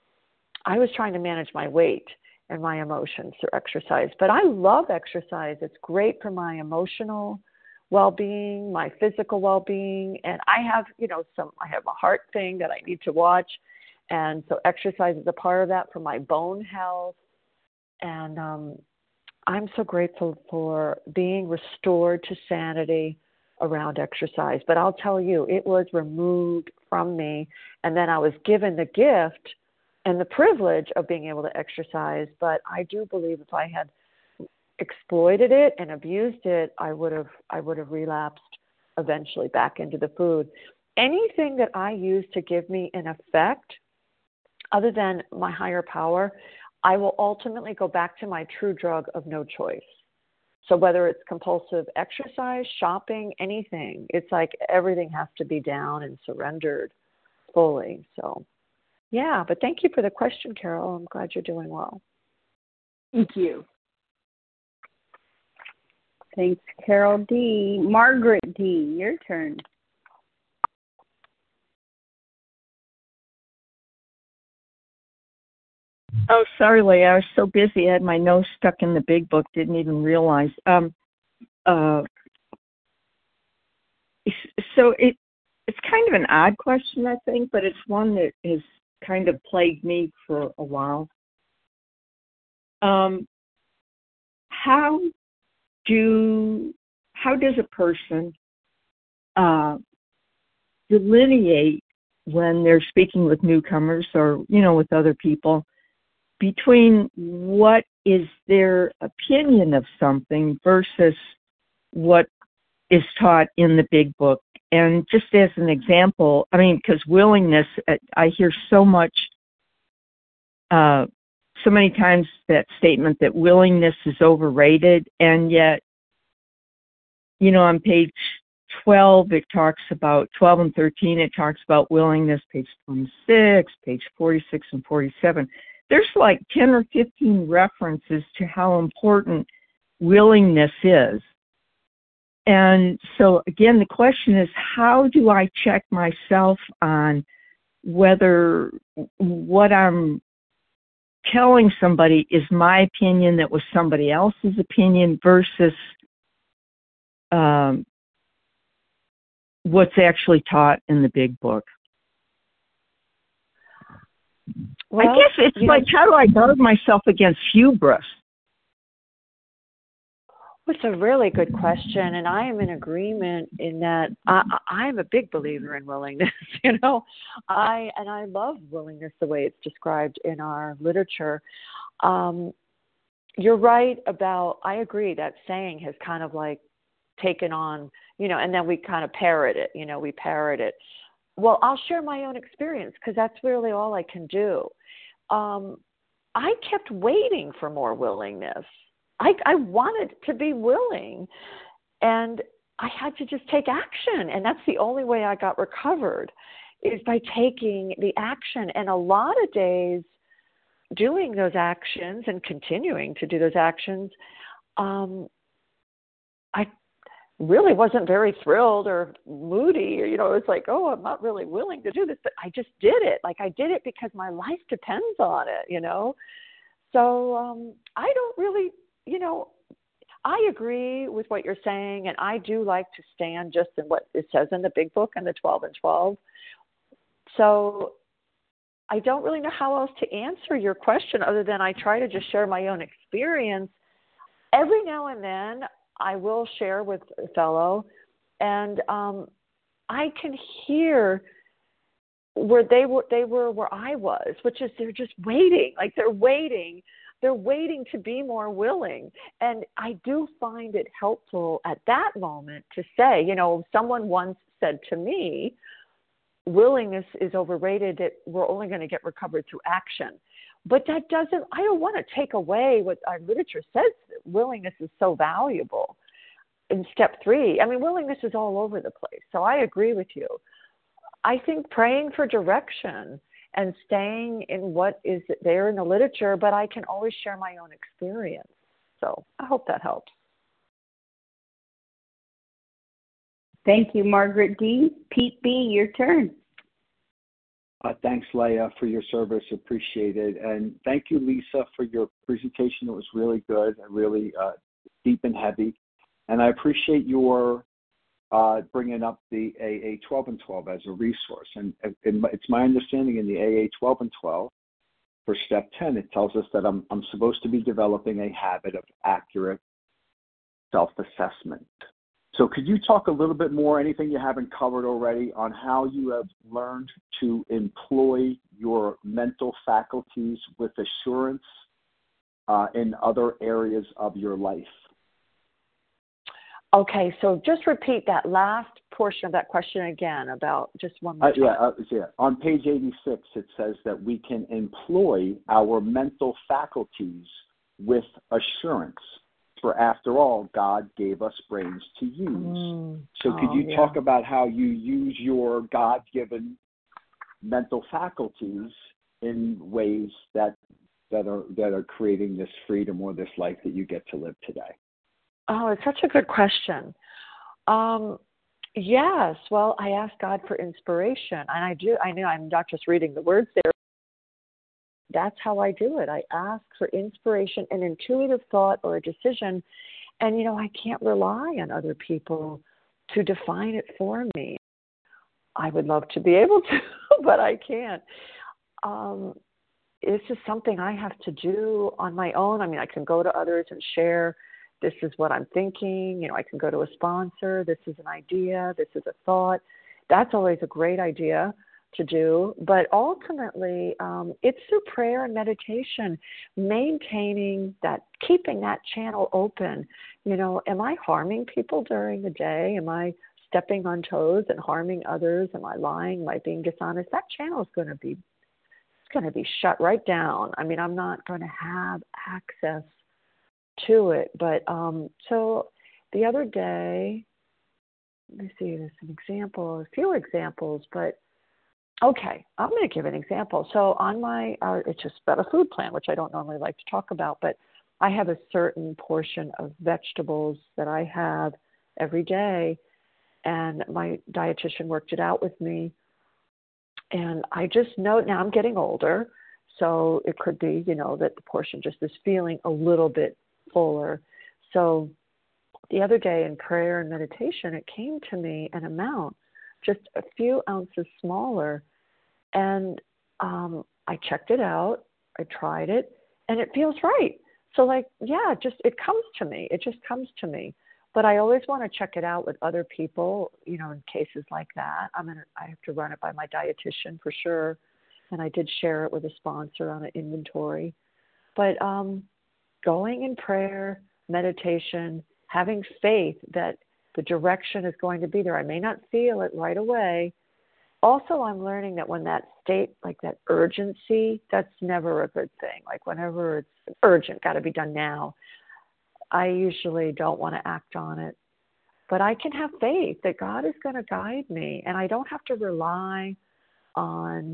I was trying to manage my weight and my emotions through exercise. But I love exercise. It's great for my emotional well-being, my physical well-being, and I have, you know, some. I have a heart thing that I need to watch. And so exercise is a part of that for my bone health. And um, I'm so grateful for being restored to sanity around exercise. But I'll tell you, it was removed from me. And then I was given the gift and the privilege of being able to exercise. But I do believe if I had exploited it and abused it, I would have I would have relapsed eventually back into the food. Anything that I use to give me an effect, other than my higher power, I will ultimately go back to my true drug of no choice. So whether it's compulsive exercise, shopping, anything, it's like everything has to be down and surrendered fully. So, yeah, but thank you for the question, Carol. I'm glad you're doing well. Thank you. Thanks, Carol D. Margaret D., your turn. Oh, sorry, Leah. I was so busy. I had my nose stuck in the big book, didn't even realize. Um, uh, so it it's kind of an odd question, I think, but it's one that has kind of plagued me for a while. Um, how do how does a person uh, delineate when they're speaking with newcomers or, you know, with other people, between what is their opinion of something versus what is taught in the big book? And just as an example, I mean, because willingness, I hear so much, uh, so many times that statement that willingness is overrated, and yet, you know, on page twelve, it talks about, twelve and thirteen, it talks about willingness, page twenty-six, page forty-six and forty-seven. There's like ten or fifteen references to how important willingness is. And so, again, the question is, how do I check myself on whether what I'm telling somebody is my opinion that was somebody else's opinion versus um, what's actually taught in the big book? Well, I guess it's like, know, how do I guard myself against hubris? It's a really good question, and I am in agreement in that I, I'm a big believer in willingness. You know, I and I love willingness the way it's described in our literature. Um, you're right about. I agree that saying has kind of like taken on, you know, and then we kind of parrot it. You know, we parrot it. Well, I'll share my own experience because that's really all I can do. Um, I kept waiting for more willingness. I, I wanted to be willing, and I had to just take action. And that's the only way I got recovered, is by taking the action. And a lot of days doing those actions and continuing to do those actions, um, I really wasn't very thrilled or moody, or, you know, it was like, oh, I'm not really willing to do this, but I just did it. Like I did it because my life depends on it, you know? So um, I don't really, you know, I agree with what you're saying, and I do like to stand just in what it says in the big book and the twelve and twelve. So I don't really know how else to answer your question other than I try to just share my own experience. Every now and then I will share with a fellow, and um, I can hear where they were, they were where I was, which is they're just waiting, like they're waiting. They're waiting to be more willing. And I do find it helpful at that moment to say, you know, someone once said to me, willingness is overrated. It, we're only going to get recovered through action. But that doesn't, I don't want to take away what our literature says. That willingness is so valuable. In step three, I mean, willingness is all over the place. So I agree with you. I think praying for direction and staying in what is there in the literature, but I can always share my own experience. So I hope that helps. Thank you, Margaret D. Pete B., your turn. Uh, thanks, Leah, for your service. Appreciate it. And thank you, Lisa, for your presentation. It was really good and really uh, deep and heavy. And I appreciate your uh, bringing up the A A twelve and twelve as a resource. And, and it's my understanding in the A A twelve and twelve, for step ten, it tells us that I'm, I'm supposed to be developing a habit of accurate self-assessment. So could you talk a little bit more, anything you haven't covered already, on how you have learned to employ your mental faculties with assurance uh, in other areas of your life? Okay, so just repeat that last portion of that question again about just one more uh, time. yeah, uh, yeah, on page eighty-six, it says that we can employ our mental faculties with assurance. For after all, God gave us brains to use. Mm. So could oh, you yeah. talk about how you use your God-given mental faculties in ways that that are that are creating this freedom or this life that you get to live today? Oh, it's such a good question. Um, yes, well, I ask God for inspiration, and I do. I know I'm not just reading the words there. That's how I do it. I ask for inspiration, an intuitive thought or a decision. And, you know, I can't rely on other people to define it for me. I would love to be able to, but I can't. Um, this is something I have to do on my own. I mean, I can go to others and share, this is what I'm thinking. You know, I can go to a sponsor. This is an idea. This is a thought. That's always a great idea to do, but ultimately um, it's through prayer and meditation, maintaining that, keeping that channel open. You know, am I harming people during the day? Am I stepping on toes and harming others? Am I lying? Am I being dishonest? That channel is going to be, it's going to be shut right down. I mean, I'm not going to have access to it. But um, so the other day, let me see, there's an example, a few examples, but okay, I'm going to give an example. So on my, uh, it's just about a food plan, which I don't normally like to talk about, but I have a certain portion of vegetables that I have every day, and my dietitian worked it out with me. And I just know, now I'm getting older, so it could be, you know, that the portion just is feeling a little bit fuller. So the other day in prayer and meditation, it came to me an amount, just a few ounces smaller. And um, I checked it out, I tried it, and it feels right. So like, yeah, just, it comes to me. It just comes to me. But I always want to check it out with other people, you know, in cases like that. I'm gonna, I have to run it by my dietitian for sure. And I did share it with a sponsor on an inventory. But um, going in prayer, meditation, having faith that the direction is going to be there. I may not feel it right away. Also, I'm learning that when that state, like that urgency, that's never a good thing. Like whenever it's urgent, got to be done now, I usually don't want to act on it. But I can have faith that God is going to guide me, and I don't have to rely on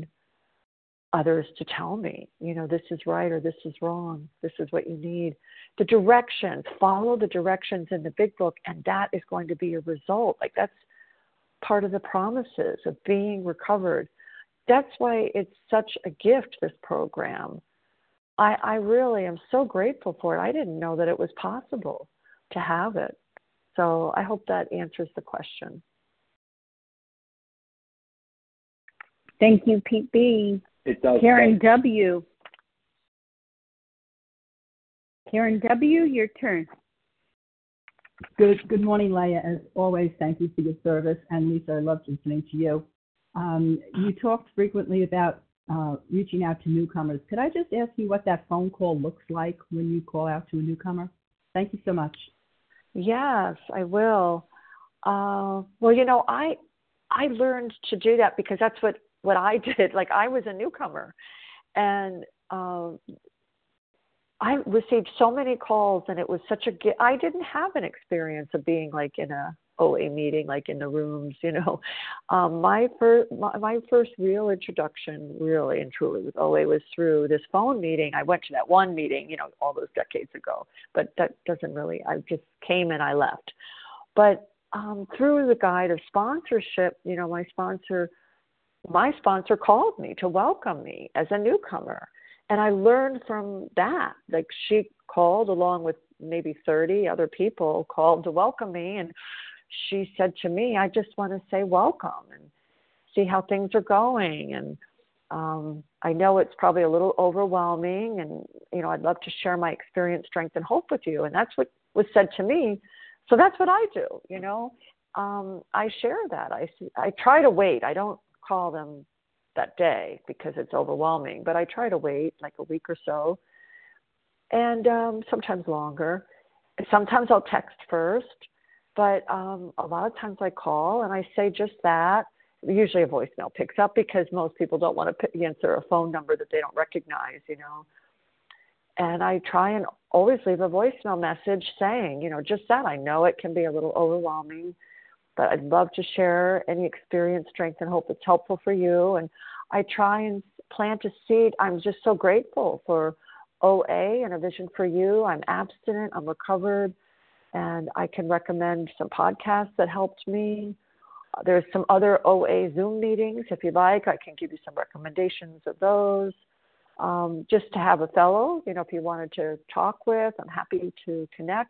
others to tell me, you know, this is right or this is wrong. This is what you need. The directions, follow the directions in the big book, and that is going to be a result. Like that's part of the promises of being recovered. That's why it's such a gift, this program. I, I really am so grateful for it. I didn't know that it was possible to have it. So I hope that answers the question. Thank you, Pete B. It does. Karen W. Karen W., your turn. Good good morning, Leah. As always, thank you for your service. And Lisa, I loved listening to you. Um, you talked frequently about uh, reaching out to newcomers. Could I just ask you what that phone call looks like when you call out to a newcomer? Thank you so much. Yes, I will. Uh, well, you know, I I learned to do that because that's what, what I did. Like, I was a newcomer, and um, I received so many calls, and it was such a gift. I didn't have an experience of being like in a O A meeting, like in the rooms, you know. Um, my first, my, my first real introduction, really and truly, with O A was through this phone meeting. I went to that one meeting, you know, all those decades ago, but that doesn't really. I just came and I left. But um, through the guide of sponsorship, you know, my sponsor, my sponsor called me to welcome me as a newcomer. And I learned from that. Like, she called along with maybe thirty other people, called to welcome me. And she said to me, I just want to say welcome and see how things are going. And um, I know it's probably a little overwhelming. And, you know, I'd love to share my experience, strength, and hope with you. And that's what was said to me. So that's what I do, you know. Um, I share that. I, I try to wait. I don't call them that day because it's overwhelming, but I try to wait like a week or so, and um, sometimes longer. Sometimes I'll text first, but um, a lot of times I call and I say just that. Usually a voicemail picks up because most people don't want to answer a phone number that they don't recognize, you know. And I try and always leave a voicemail message saying, you know, just that. I know it can be a little overwhelming, but I'd love to share any experience, strength, and hope that's helpful for you. And I try and plant a seed. I'm just so grateful for O A and A Vision for You. I'm abstinent. I'm recovered. And I can recommend some podcasts that helped me. There's some other O A Zoom meetings. If you like, I can give you some recommendations of those. Um, just to have a fellow, you know, if you wanted to talk with, I'm happy to connect.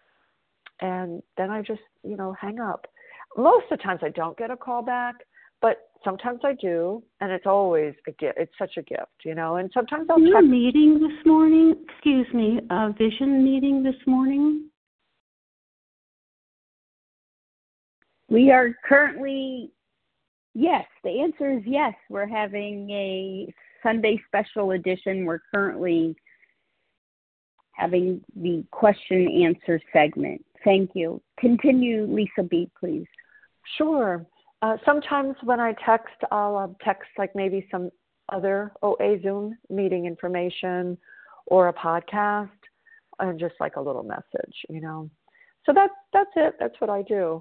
And then I just, you know, hang up. Most of the times I don't get a call back, but sometimes I do, and it's always a gift. It's such a gift, you know, and sometimes I'll Your check. meeting this morning, excuse me, a vision meeting this morning? We are currently, yes, the answer is yes. We're having a Sunday special edition. We're currently having the question answer segment. Thank you. Continue, Lisa B., please. Sure. Uh, sometimes when I text, I'll uh, text like maybe some other O A Zoom meeting information or a podcast, and just like a little message, you know. So that's that's it. That's what I do.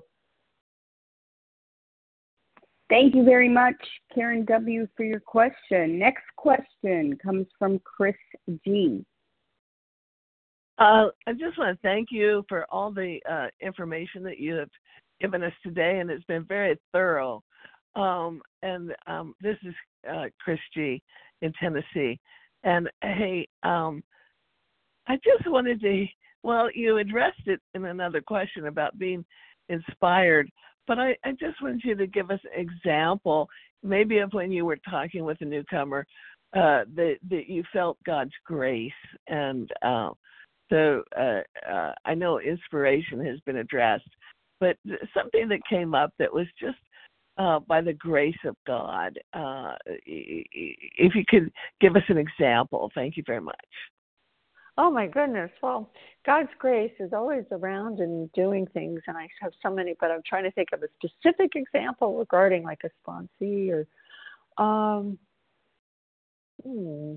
Thank you very much, Karen W., for your question. Next question comes from Chris G. Uh, I just want to thank you for all the uh, information that you have given us today, and it's been very thorough. Um, and um, this is uh, Chris G. in Tennessee. And, hey, um, I just wanted to, well, you addressed it in another question about being inspired, but I, I just wanted you to give us an example, maybe of when you were talking with a newcomer, uh, that, that you felt God's grace. And uh, so uh, uh, I know inspiration has been addressed, but something that came up that was just uh, by the grace of God. Uh, if you could give us an example, thank you very much. Oh, my goodness. Well, God's grace is always around and doing things, and I have so many, but I'm trying to think of a specific example regarding like a sponsee or, um, hmm.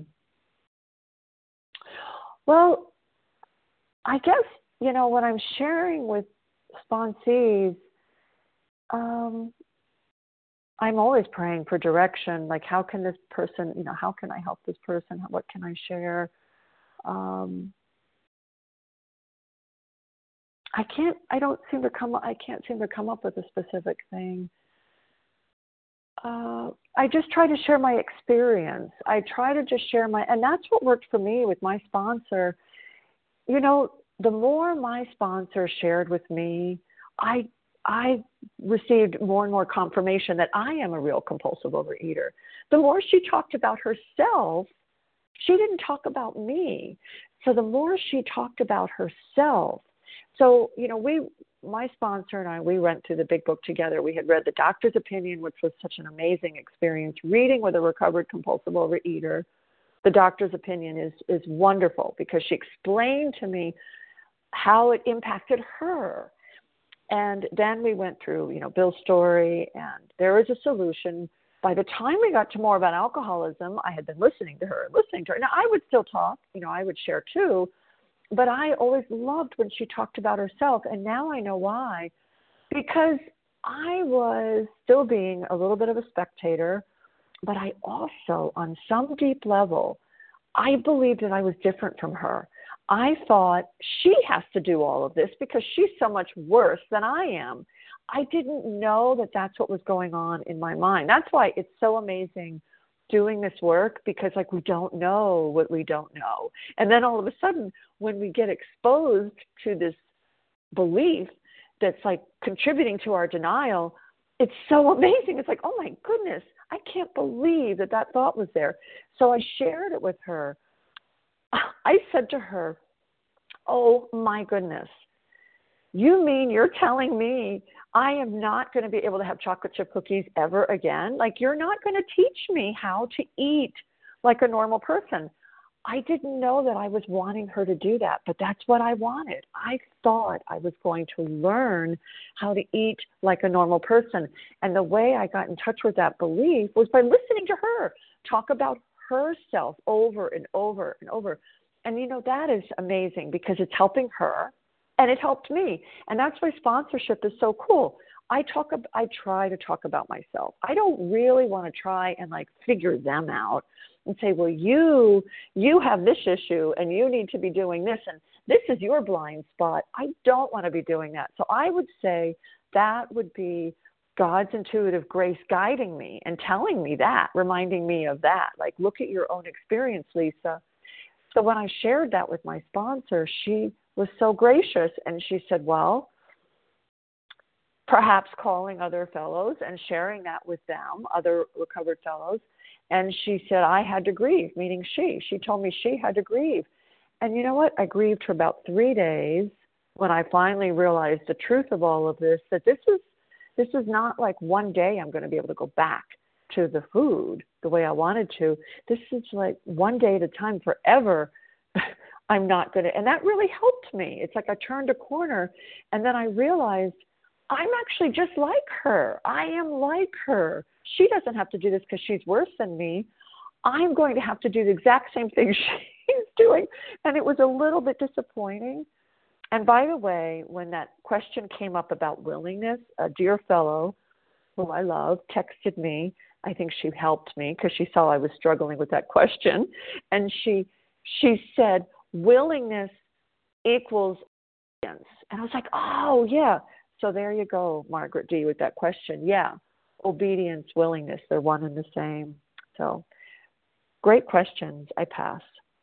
Well, I guess, you know, when I'm sharing with sponsees, um, I'm always praying for direction. Like, how can this person, you know, how can I help this person? What can I share? Um, I can't, I don't seem to come, I can't seem to come up with a specific thing. Uh, I just try to share my experience. I try to just share my, and that's what worked for me with my sponsor. You know, the more my sponsor shared with me, I, I received more and more confirmation that I am a real compulsive overeater. The more she talked about herself, she didn't talk about me. So the more she talked about herself, so, you know, we, my sponsor and I, we went through the big book together. We had read The Doctor's Opinion, which was such an amazing experience. Reading with a recovered compulsive overeater, The Doctor's Opinion is, is wonderful because she explained to me how it impacted her. And then we went through, you know, Bill's story, and there is a solution. By the time we got to more about alcoholism, I had been listening to her, listening to her. Now, I would still talk, you know, I would share too, but I always loved when she talked about herself, and now I know why. Because I was still being a little bit of a spectator, but I also, on some deep level, I believed that I was different from her. I thought she has to do all of this because she's so much worse than I am. I didn't know that that's what was going on in my mind. That's why it's so amazing doing this work, because like we don't know what we don't know. And then all of a sudden, when we get exposed to this belief that's like contributing to our denial, it's so amazing. It's like, oh my goodness, I can't believe that that thought was there. So I shared it with her. I said to her, oh my goodness, you mean you're telling me I am not going to be able to have chocolate chip cookies ever again? Like, you're not going to teach me how to eat like a normal person. I didn't know that I was wanting her to do that, but that's what I wanted. I thought I was going to learn how to eat like a normal person. And the way I got in touch with that belief was by listening to her talk about herself over and over and over. And, you know, that is amazing because it's helping her and it helped me. And that's why sponsorship is so cool. I talk, I try to talk about myself. I don't really want to try and like figure them out and say, well, you, you have this issue and you need to be doing this and this is your blind spot. I don't want to be doing that. So I would say that would be God's intuitive grace guiding me and telling me that, reminding me of that. Like, look at your own experience, Lisa. So when I shared that with my sponsor, she was so gracious and she said, well, perhaps calling other fellows and sharing that with them, other recovered fellows. And she said, I had to grieve, meaning she. She told me she had to grieve. And you know what? I grieved for about three days when I finally realized the truth of all of this, that this is this is not like one day I'm going to be able to go back to the food the way I wanted to. This is like one day at a time, forever. I'm not going to. And that really helped me. It's like I turned a corner and then I realized I'm actually just like her. I am like her. She doesn't have to do this because she's worse than me. I'm going to have to do the exact same thing she's doing. And it was a little bit disappointing. And by the way, when that question came up about willingness, a dear fellow who I love texted me. I think she helped me because she saw I was struggling with that question. And she she said, willingness equals obedience. And I was like, oh, yeah. So there you go, Margaret D., with that question. Yeah, obedience, willingness, they're one and the same. So great questions. I pass.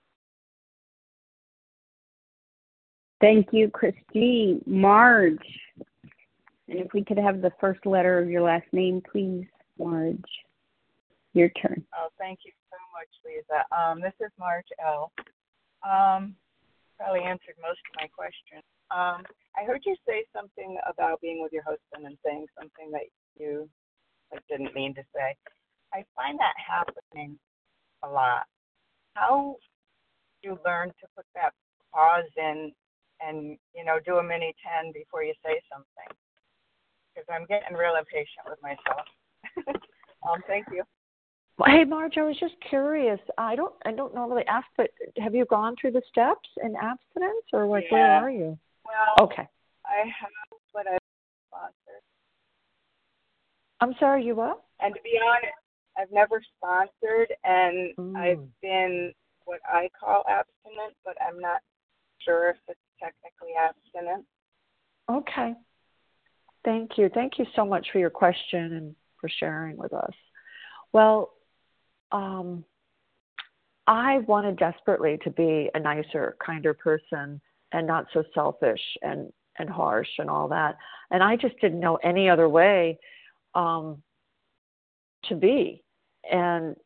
Thank you, Christy. Marge. And if we could have the first letter of your last name, please, Marge. Your turn. Oh, thank you so much, Lisa. Um, this is Marge L. Um, probably answered most of my questions. Um, I heard you say something about being with your husband and saying something that you like, didn't mean to say. I find that happening a lot. How do you learn to put that pause in and, you know, do a mini ten before you say something? Because I'm getting real impatient with myself. um, thank you. Hey, Marge, I was just curious. I don't I don't normally ask, but have you gone through the steps in abstinence or like yeah. where are you? Well, okay. I have what I've sponsored. I'm sorry, you what? And to be honest, I've never sponsored, and mm. I've been what I call abstinent, but I'm not sure if it's technically abstinent. Okay. Thank you. Thank you so much for your question and for sharing with us. Well, um, I wanted desperately to be a nicer, kinder person and not so selfish and and harsh and all that. And I just didn't know any other way um, to be. And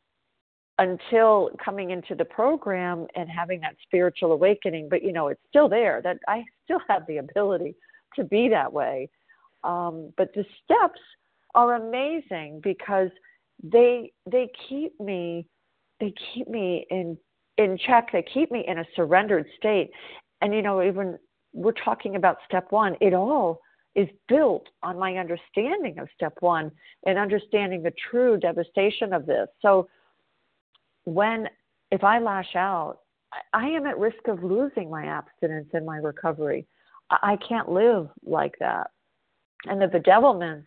until coming into the program and having that spiritual awakening, but, you know, it's still there, that I still have the ability to be that way. Um, but the steps are amazing because they they keep me they keep me in in check. They keep me in a surrendered state. And, you know, even we're talking about step one, it all is built on my understanding of step one and understanding the true devastation of this. So when, if I lash out, I am at risk of losing my abstinence and my recovery. I can't live like that. And the bedevilments,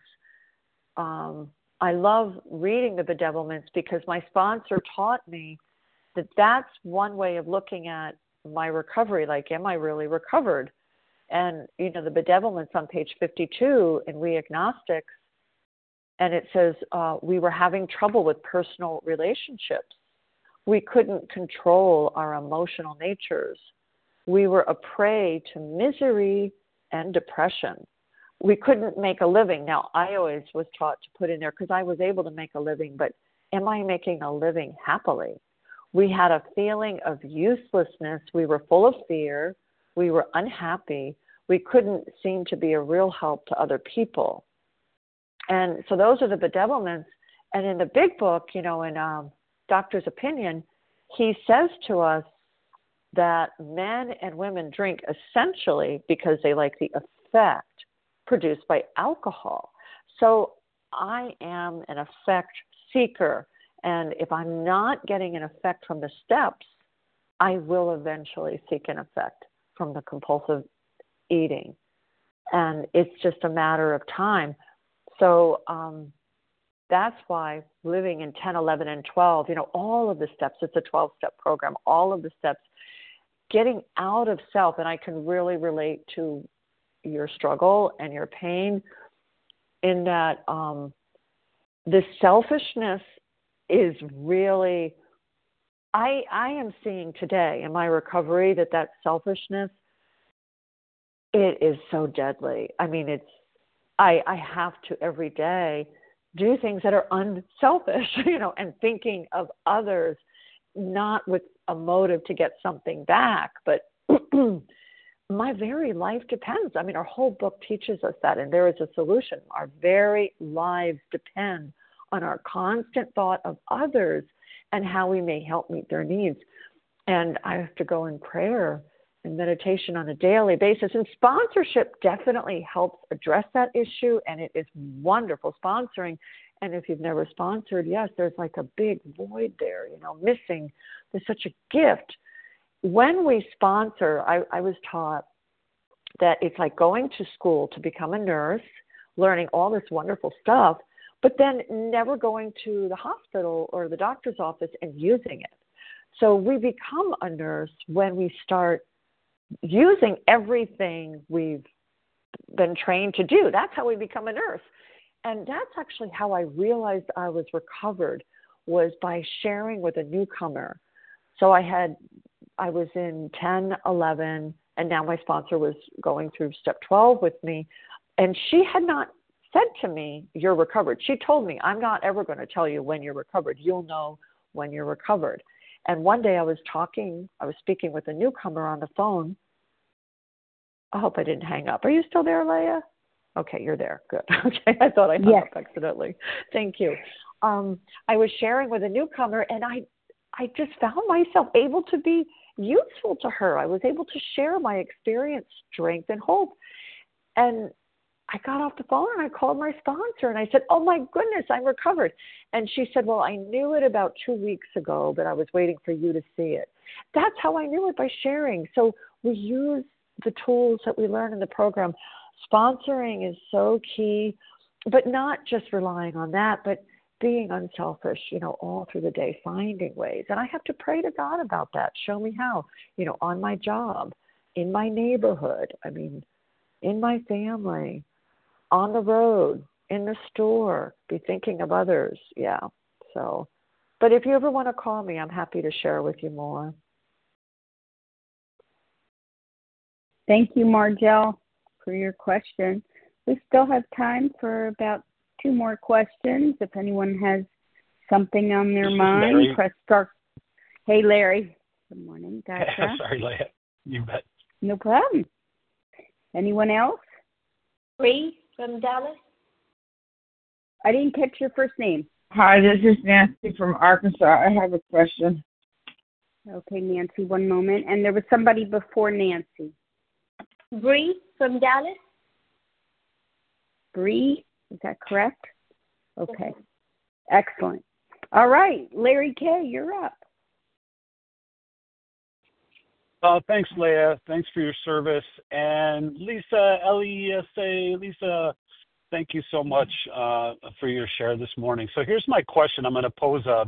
um, I love reading the bedevilments because my sponsor taught me that that's one way of looking at my recovery. Like, am I really recovered? And, you know, the bedevilments on page fifty-two in We Agnostics, and it says uh, we were having trouble with personal relationships. We couldn't control our emotional natures. We were a prey to misery and depression. We couldn't make a living. Now, I always was taught to put in there because I was able to make a living, but am I making a living happily? We had a feeling of uselessness. We were full of fear. We were unhappy. We couldn't seem to be a real help to other people. And so those are the bedevilments. And in the big book, you know, in um, Doctor's Opinion, he says to us that men and women drink essentially because they like the effect produced by alcohol. So I am an effect seeker. And if I'm not getting an effect from the steps, I will eventually seek an effect from the compulsive eating. And it's just a matter of time. So um, that's why living in ten, eleven, and twelve, you know, all of the steps, it's a twelve-step program, all of the steps, getting out of self, and I can really relate to your struggle and your pain in that um, the selfishness is really, I, I am seeing today in my recovery that that selfishness, it is so deadly. I mean, it's, I, I have to every day do things that are unselfish, you know, and thinking of others, not with a motive to get something back, but my very life depends. I mean, our whole book teaches us that, and there is a solution. Our very lives depend on our constant thought of others and how we may help meet their needs. And I have to go in prayer and meditation on a daily basis. And sponsorship definitely helps address that issue, and it is wonderful sponsoring. And if you've never sponsored, yes, there's like a big void there, you know, missing. There's such a gift. When we sponsor, I, I was taught that it's like going to school to become a nurse, learning all this wonderful stuff, but then never going to the hospital or the doctor's office and using it. So we become a nurse when we start using everything we've been trained to do. That's how we become a nurse. And that's actually how I realized I was recovered, was by sharing with a newcomer. So I had, I was in ten, eleven, and now my sponsor was going through step twelve with me. And she had not said to me, you're recovered. She told me, I'm not ever going to tell you when you're recovered. You'll know when you're recovered. And one day I was talking, I was speaking with a newcomer on the phone. I hope I didn't hang up. Are you still there, Leah? Okay, you're there. Good. Okay, I thought I hung yes. up accidentally. Thank you. Um, I was sharing with a newcomer, and I, I just found myself able to be useful to her. I was able to share my experience, strength, and hope. And I got off the phone and I called my sponsor and I said, oh my goodness, I'm recovered. And she said, well, I knew it about two weeks ago, but I was waiting for you to see it. That's how I knew it, by sharing. So we use the tools that we learn in the program. Sponsoring is so key, but not just relying on that, but being unselfish, you know, all through the day, finding ways. And I have to pray to God about that. Show me how, you know, on my job, in my neighborhood, I mean, in my family, on the road, in the store, be thinking of others. Yeah. So, but if you ever want to call me, I'm happy to share with you more. Thank you, Margelle. for your question. We still have time for about two more questions. If anyone has something on their mind, Larry. press star. Hey, Larry. Good morning. Gotcha. Sorry, Leah. You bet. No problem. Anyone else? Bree from Dallas. I didn't catch your first name. Hi, this is Nancy from Arkansas. I have a question. Okay, Nancy, one moment. And there was somebody before Nancy. Bree from Dallas. Bree, is that correct? Okay. Excellent. All right, Larry K., you're up. Uh, thanks, Leah. Thanks for your service. And Lisa, L E S A, Lisa, thank you so much uh, for your share this morning. So here's my question. I'm going to pose a,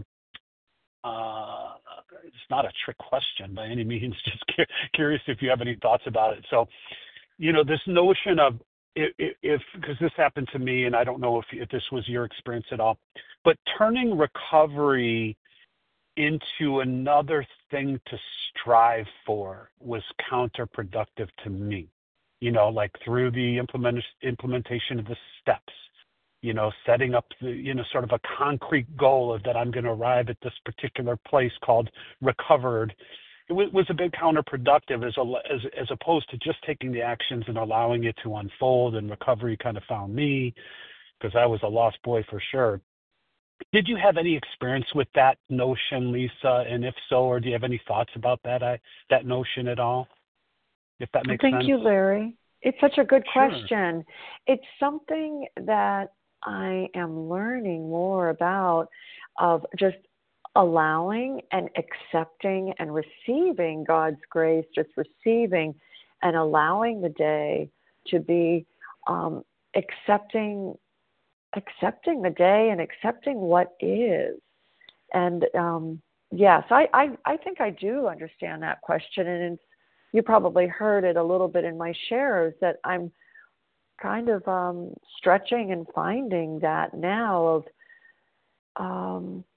uh, it's not a trick question by any means, just cu- curious if you have any thoughts about it. So, you know, this notion of, if, if because this happened to me, and I don't know if, if this was your experience at all, but turning recovery into another thing to strive for was counterproductive to me. You know, like through the implement, implementation of the steps, you know, setting up the, you know, sort of a concrete goal of that I'm going to arrive at this particular place called recovered. It was, was a bit counterproductive as, a, as as opposed to just taking the actions and allowing it to unfold, and recovery kind of found me because I was a lost boy for sure. Did you have any experience with that notion, Lisa? And if so, or do you have any thoughts about that I, that notion at all? If that makes Thank sense. Thank you, Larry. It's such a good Sure. question. It's something that I am learning more about, of just allowing and accepting and receiving God's grace, just receiving and allowing the day to be um, accepting accepting the day and accepting what is. And um, yes, I, I, I think I do understand that question. And it's, you probably heard it a little bit in my shares that I'm kind of um, stretching and finding that now of, um,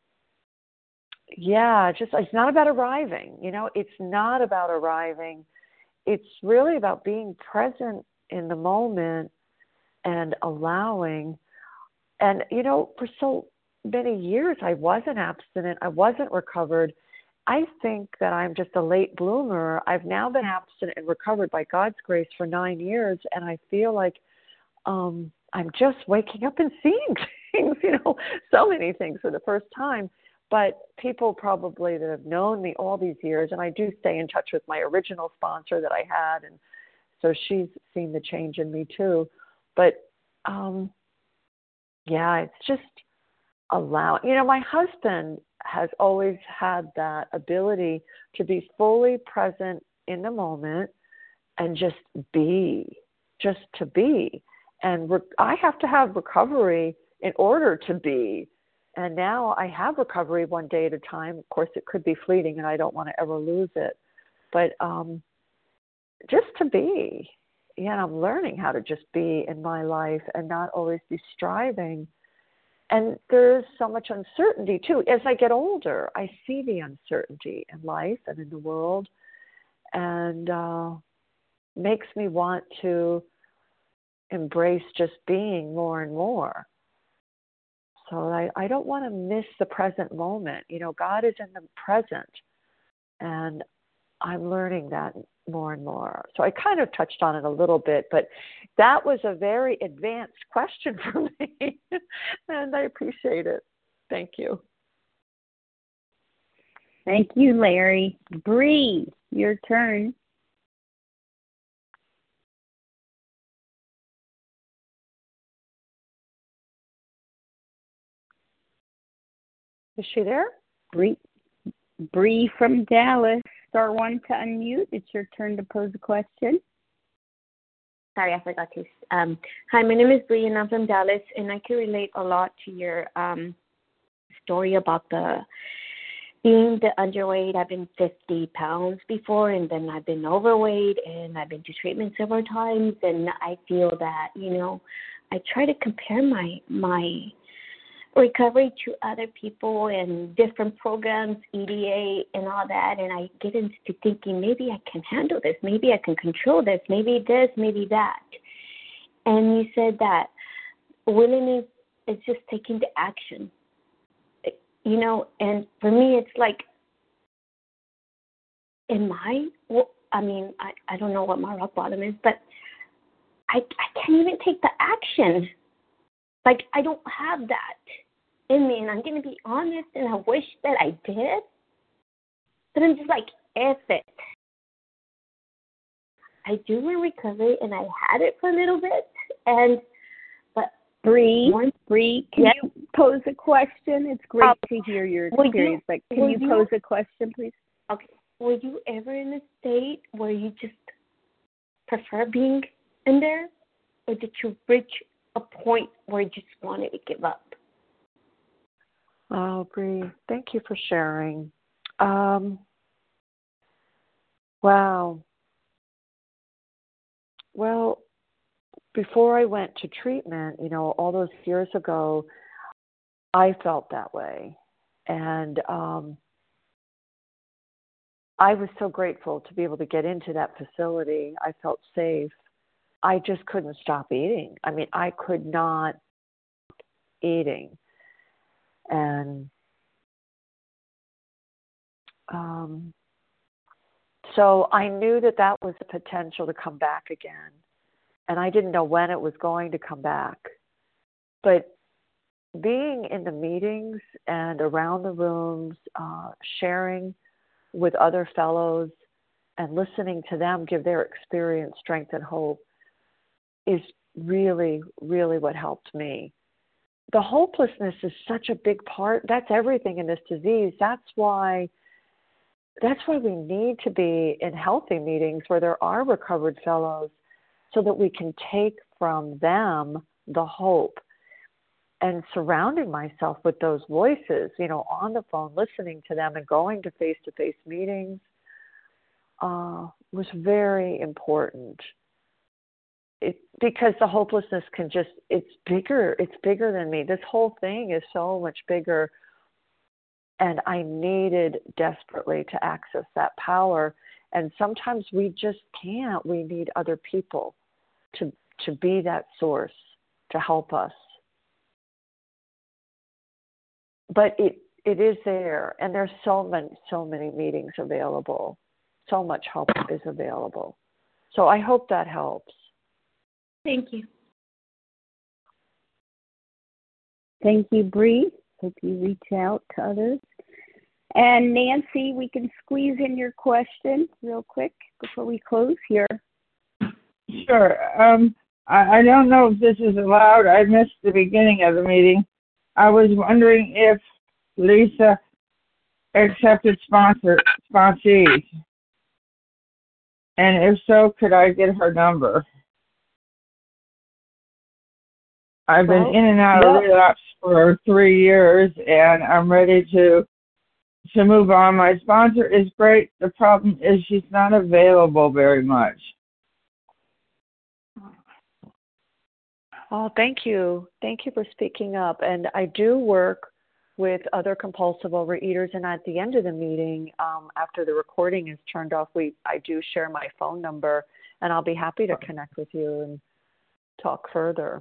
yeah, just it's not about arriving. You know, it's not about arriving. It's really about being present in the moment and allowing. And, you know, for so many years, I wasn't abstinent. I wasn't recovered. I think that I'm just a late bloomer. I've now been abstinent and recovered by God's grace for nine years, and I feel like um, I'm just waking up and seeing things, you know, so many things for the first time. But people probably that have known me all these years, and I do stay in touch with my original sponsor that I had, and so she's seen the change in me too. But, um, yeah, it's just allow. You know, my husband has always had that ability to be fully present in the moment and just be, just to be. And re- I have to have recovery in order to be. And now I have recovery one day at a time. Of course, it could be fleeting, and I don't want to ever lose it. But um, just to be. Yeah, I'm learning how to just be in my life and not always be striving. And there's so much uncertainty, too. As I get older, I see the uncertainty in life and in the world, and uh, makes me want to embrace just being more and more. So I, I don't want to miss the present moment. You know, God is in the present, and I'm learning that more and more. So I kind of touched on it a little bit, but that was a very advanced question for me, and I appreciate it. Thank you. Thank you, Larry. Bree, your turn. Is she there? Bree, Bree from Dallas. Star one to unmute. It's your turn to pose a question. Sorry, I forgot to. Um, hi, my name is Bree, and I'm from Dallas, and I can relate a lot to your um, story about the being the underweight. I've been fifty pounds before, and then I've been overweight, and I've been to treatment several times, and I feel that, you know, I try to compare my my recovery to other people and different programs, E D A and all that, and I get into thinking maybe I can handle this, maybe I can control this, maybe this, maybe that. and you said that willingness is just taking the action. You know, and for me, it's like, am I? Well, I mean, I, I don't know what my rock bottom is, but I I can't even take the action. Like, I don't have that in me, and I'm going to be honest, and I wish that I did. But I'm just like, F it. I do my recovery, and I had it for a little bit, and but Bree, once, Bree, can yes. you pose a question? It's great Uh, to hear your would experience, you, but can would you you, pose a question, please? Okay. Were you ever in a state where you just prefer being in there, or did you reach a point where you just wanted to give up? Oh, Bree, thank you for sharing. Um, wow. Well, before I went to treatment, you know, all those years ago, I felt that way. And um, I was so grateful to be able to get into that facility. I felt safe. I just couldn't stop eating. I mean, I could not eating. And um, so I knew that that was the potential to come back again. And I didn't know when it was going to come back. But being in the meetings and around the rooms, uh, sharing with other fellows and listening to them give their experience, strength, and hope is really, really what helped me. The hopelessness is such a big part. That's everything in this disease. That's why that's why we need to be in healthy meetings where there are recovered fellows so that we can take from them the hope. And surrounding myself with those voices, you know, on the phone, listening to them and going to face-to-face meetings uh, was very important. It, because the hopelessness can just, it's bigger, it's bigger than me. This whole thing is so much bigger. And I needed desperately to access that power. And sometimes we just can't. We need other people to to be that source, to help us. But it, it is there. And there's so many, so many meetings available. So much help is available. So I hope that helps. Thank you. Thank you, Bree. Hope you reach out to others. And Nancy, we can squeeze in your question real quick before we close here. Sure. Um, I, I don't know if this is allowed. I missed the beginning of the meeting. I was wondering if Lisa accepted sponsor sponsees. And if so, could I get her number? I've been Well, in and out yeah. of relapse for three years, and I'm ready to to move on. My sponsor is great. The problem is she's not available very much. Oh, thank you. Thank you for speaking up. And I do work with other compulsive overeaters, and at the end of the meeting, um, after the recording is turned off, we I do share my phone number, and I'll be happy to connect with you and talk further.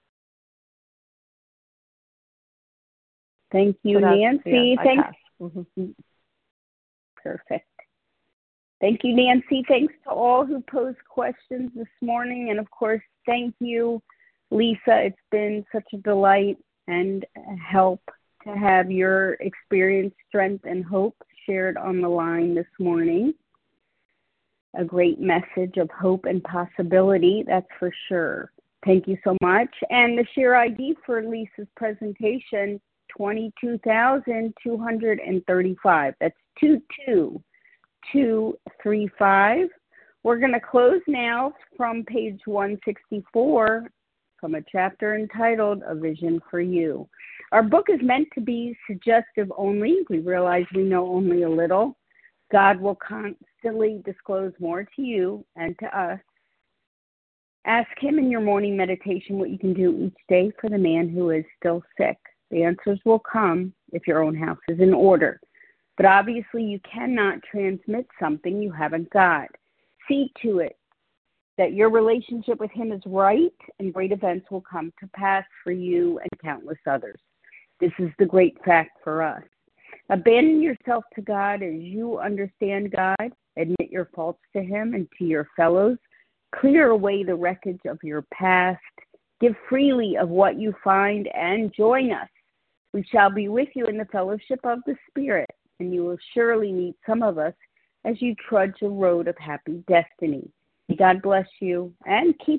Thank you, So that's- Nancy. yeah, I Thanks. pass. Mm-hmm. Perfect. Thank you, Nancy. Thanks to all who posed questions this morning. And of course, thank you, Lisa. It's been such a delight and a help to have your experience, strength, and hope shared on the line this morning. A great message of hope and possibility, that's for sure. Thank you so much. And the share I D for Lisa's presentation, twenty-two thousand two hundred thirty-five. That's two two two three five. We're going to close now from page one sixty-four from a chapter entitled A Vision for You. Our book is meant to be suggestive only. We realize we know only a little. God will constantly disclose more to you and to us. Ask him in your morning meditation what you can do each day for the man who is still sick. The answers will come if your own house is in order. But obviously you cannot transmit something you haven't got. See to it that your relationship with him is right, and great events will come to pass for you and countless others. This is the great fact for us. Abandon yourself to God as you understand God. Admit your faults to him and to your fellows. Clear away the wreckage of your past. Give freely of what you find and join us. We shall be with you in the fellowship of the Spirit, and you will surely meet some of us as you trudge a road of happy destiny. May God bless you and keep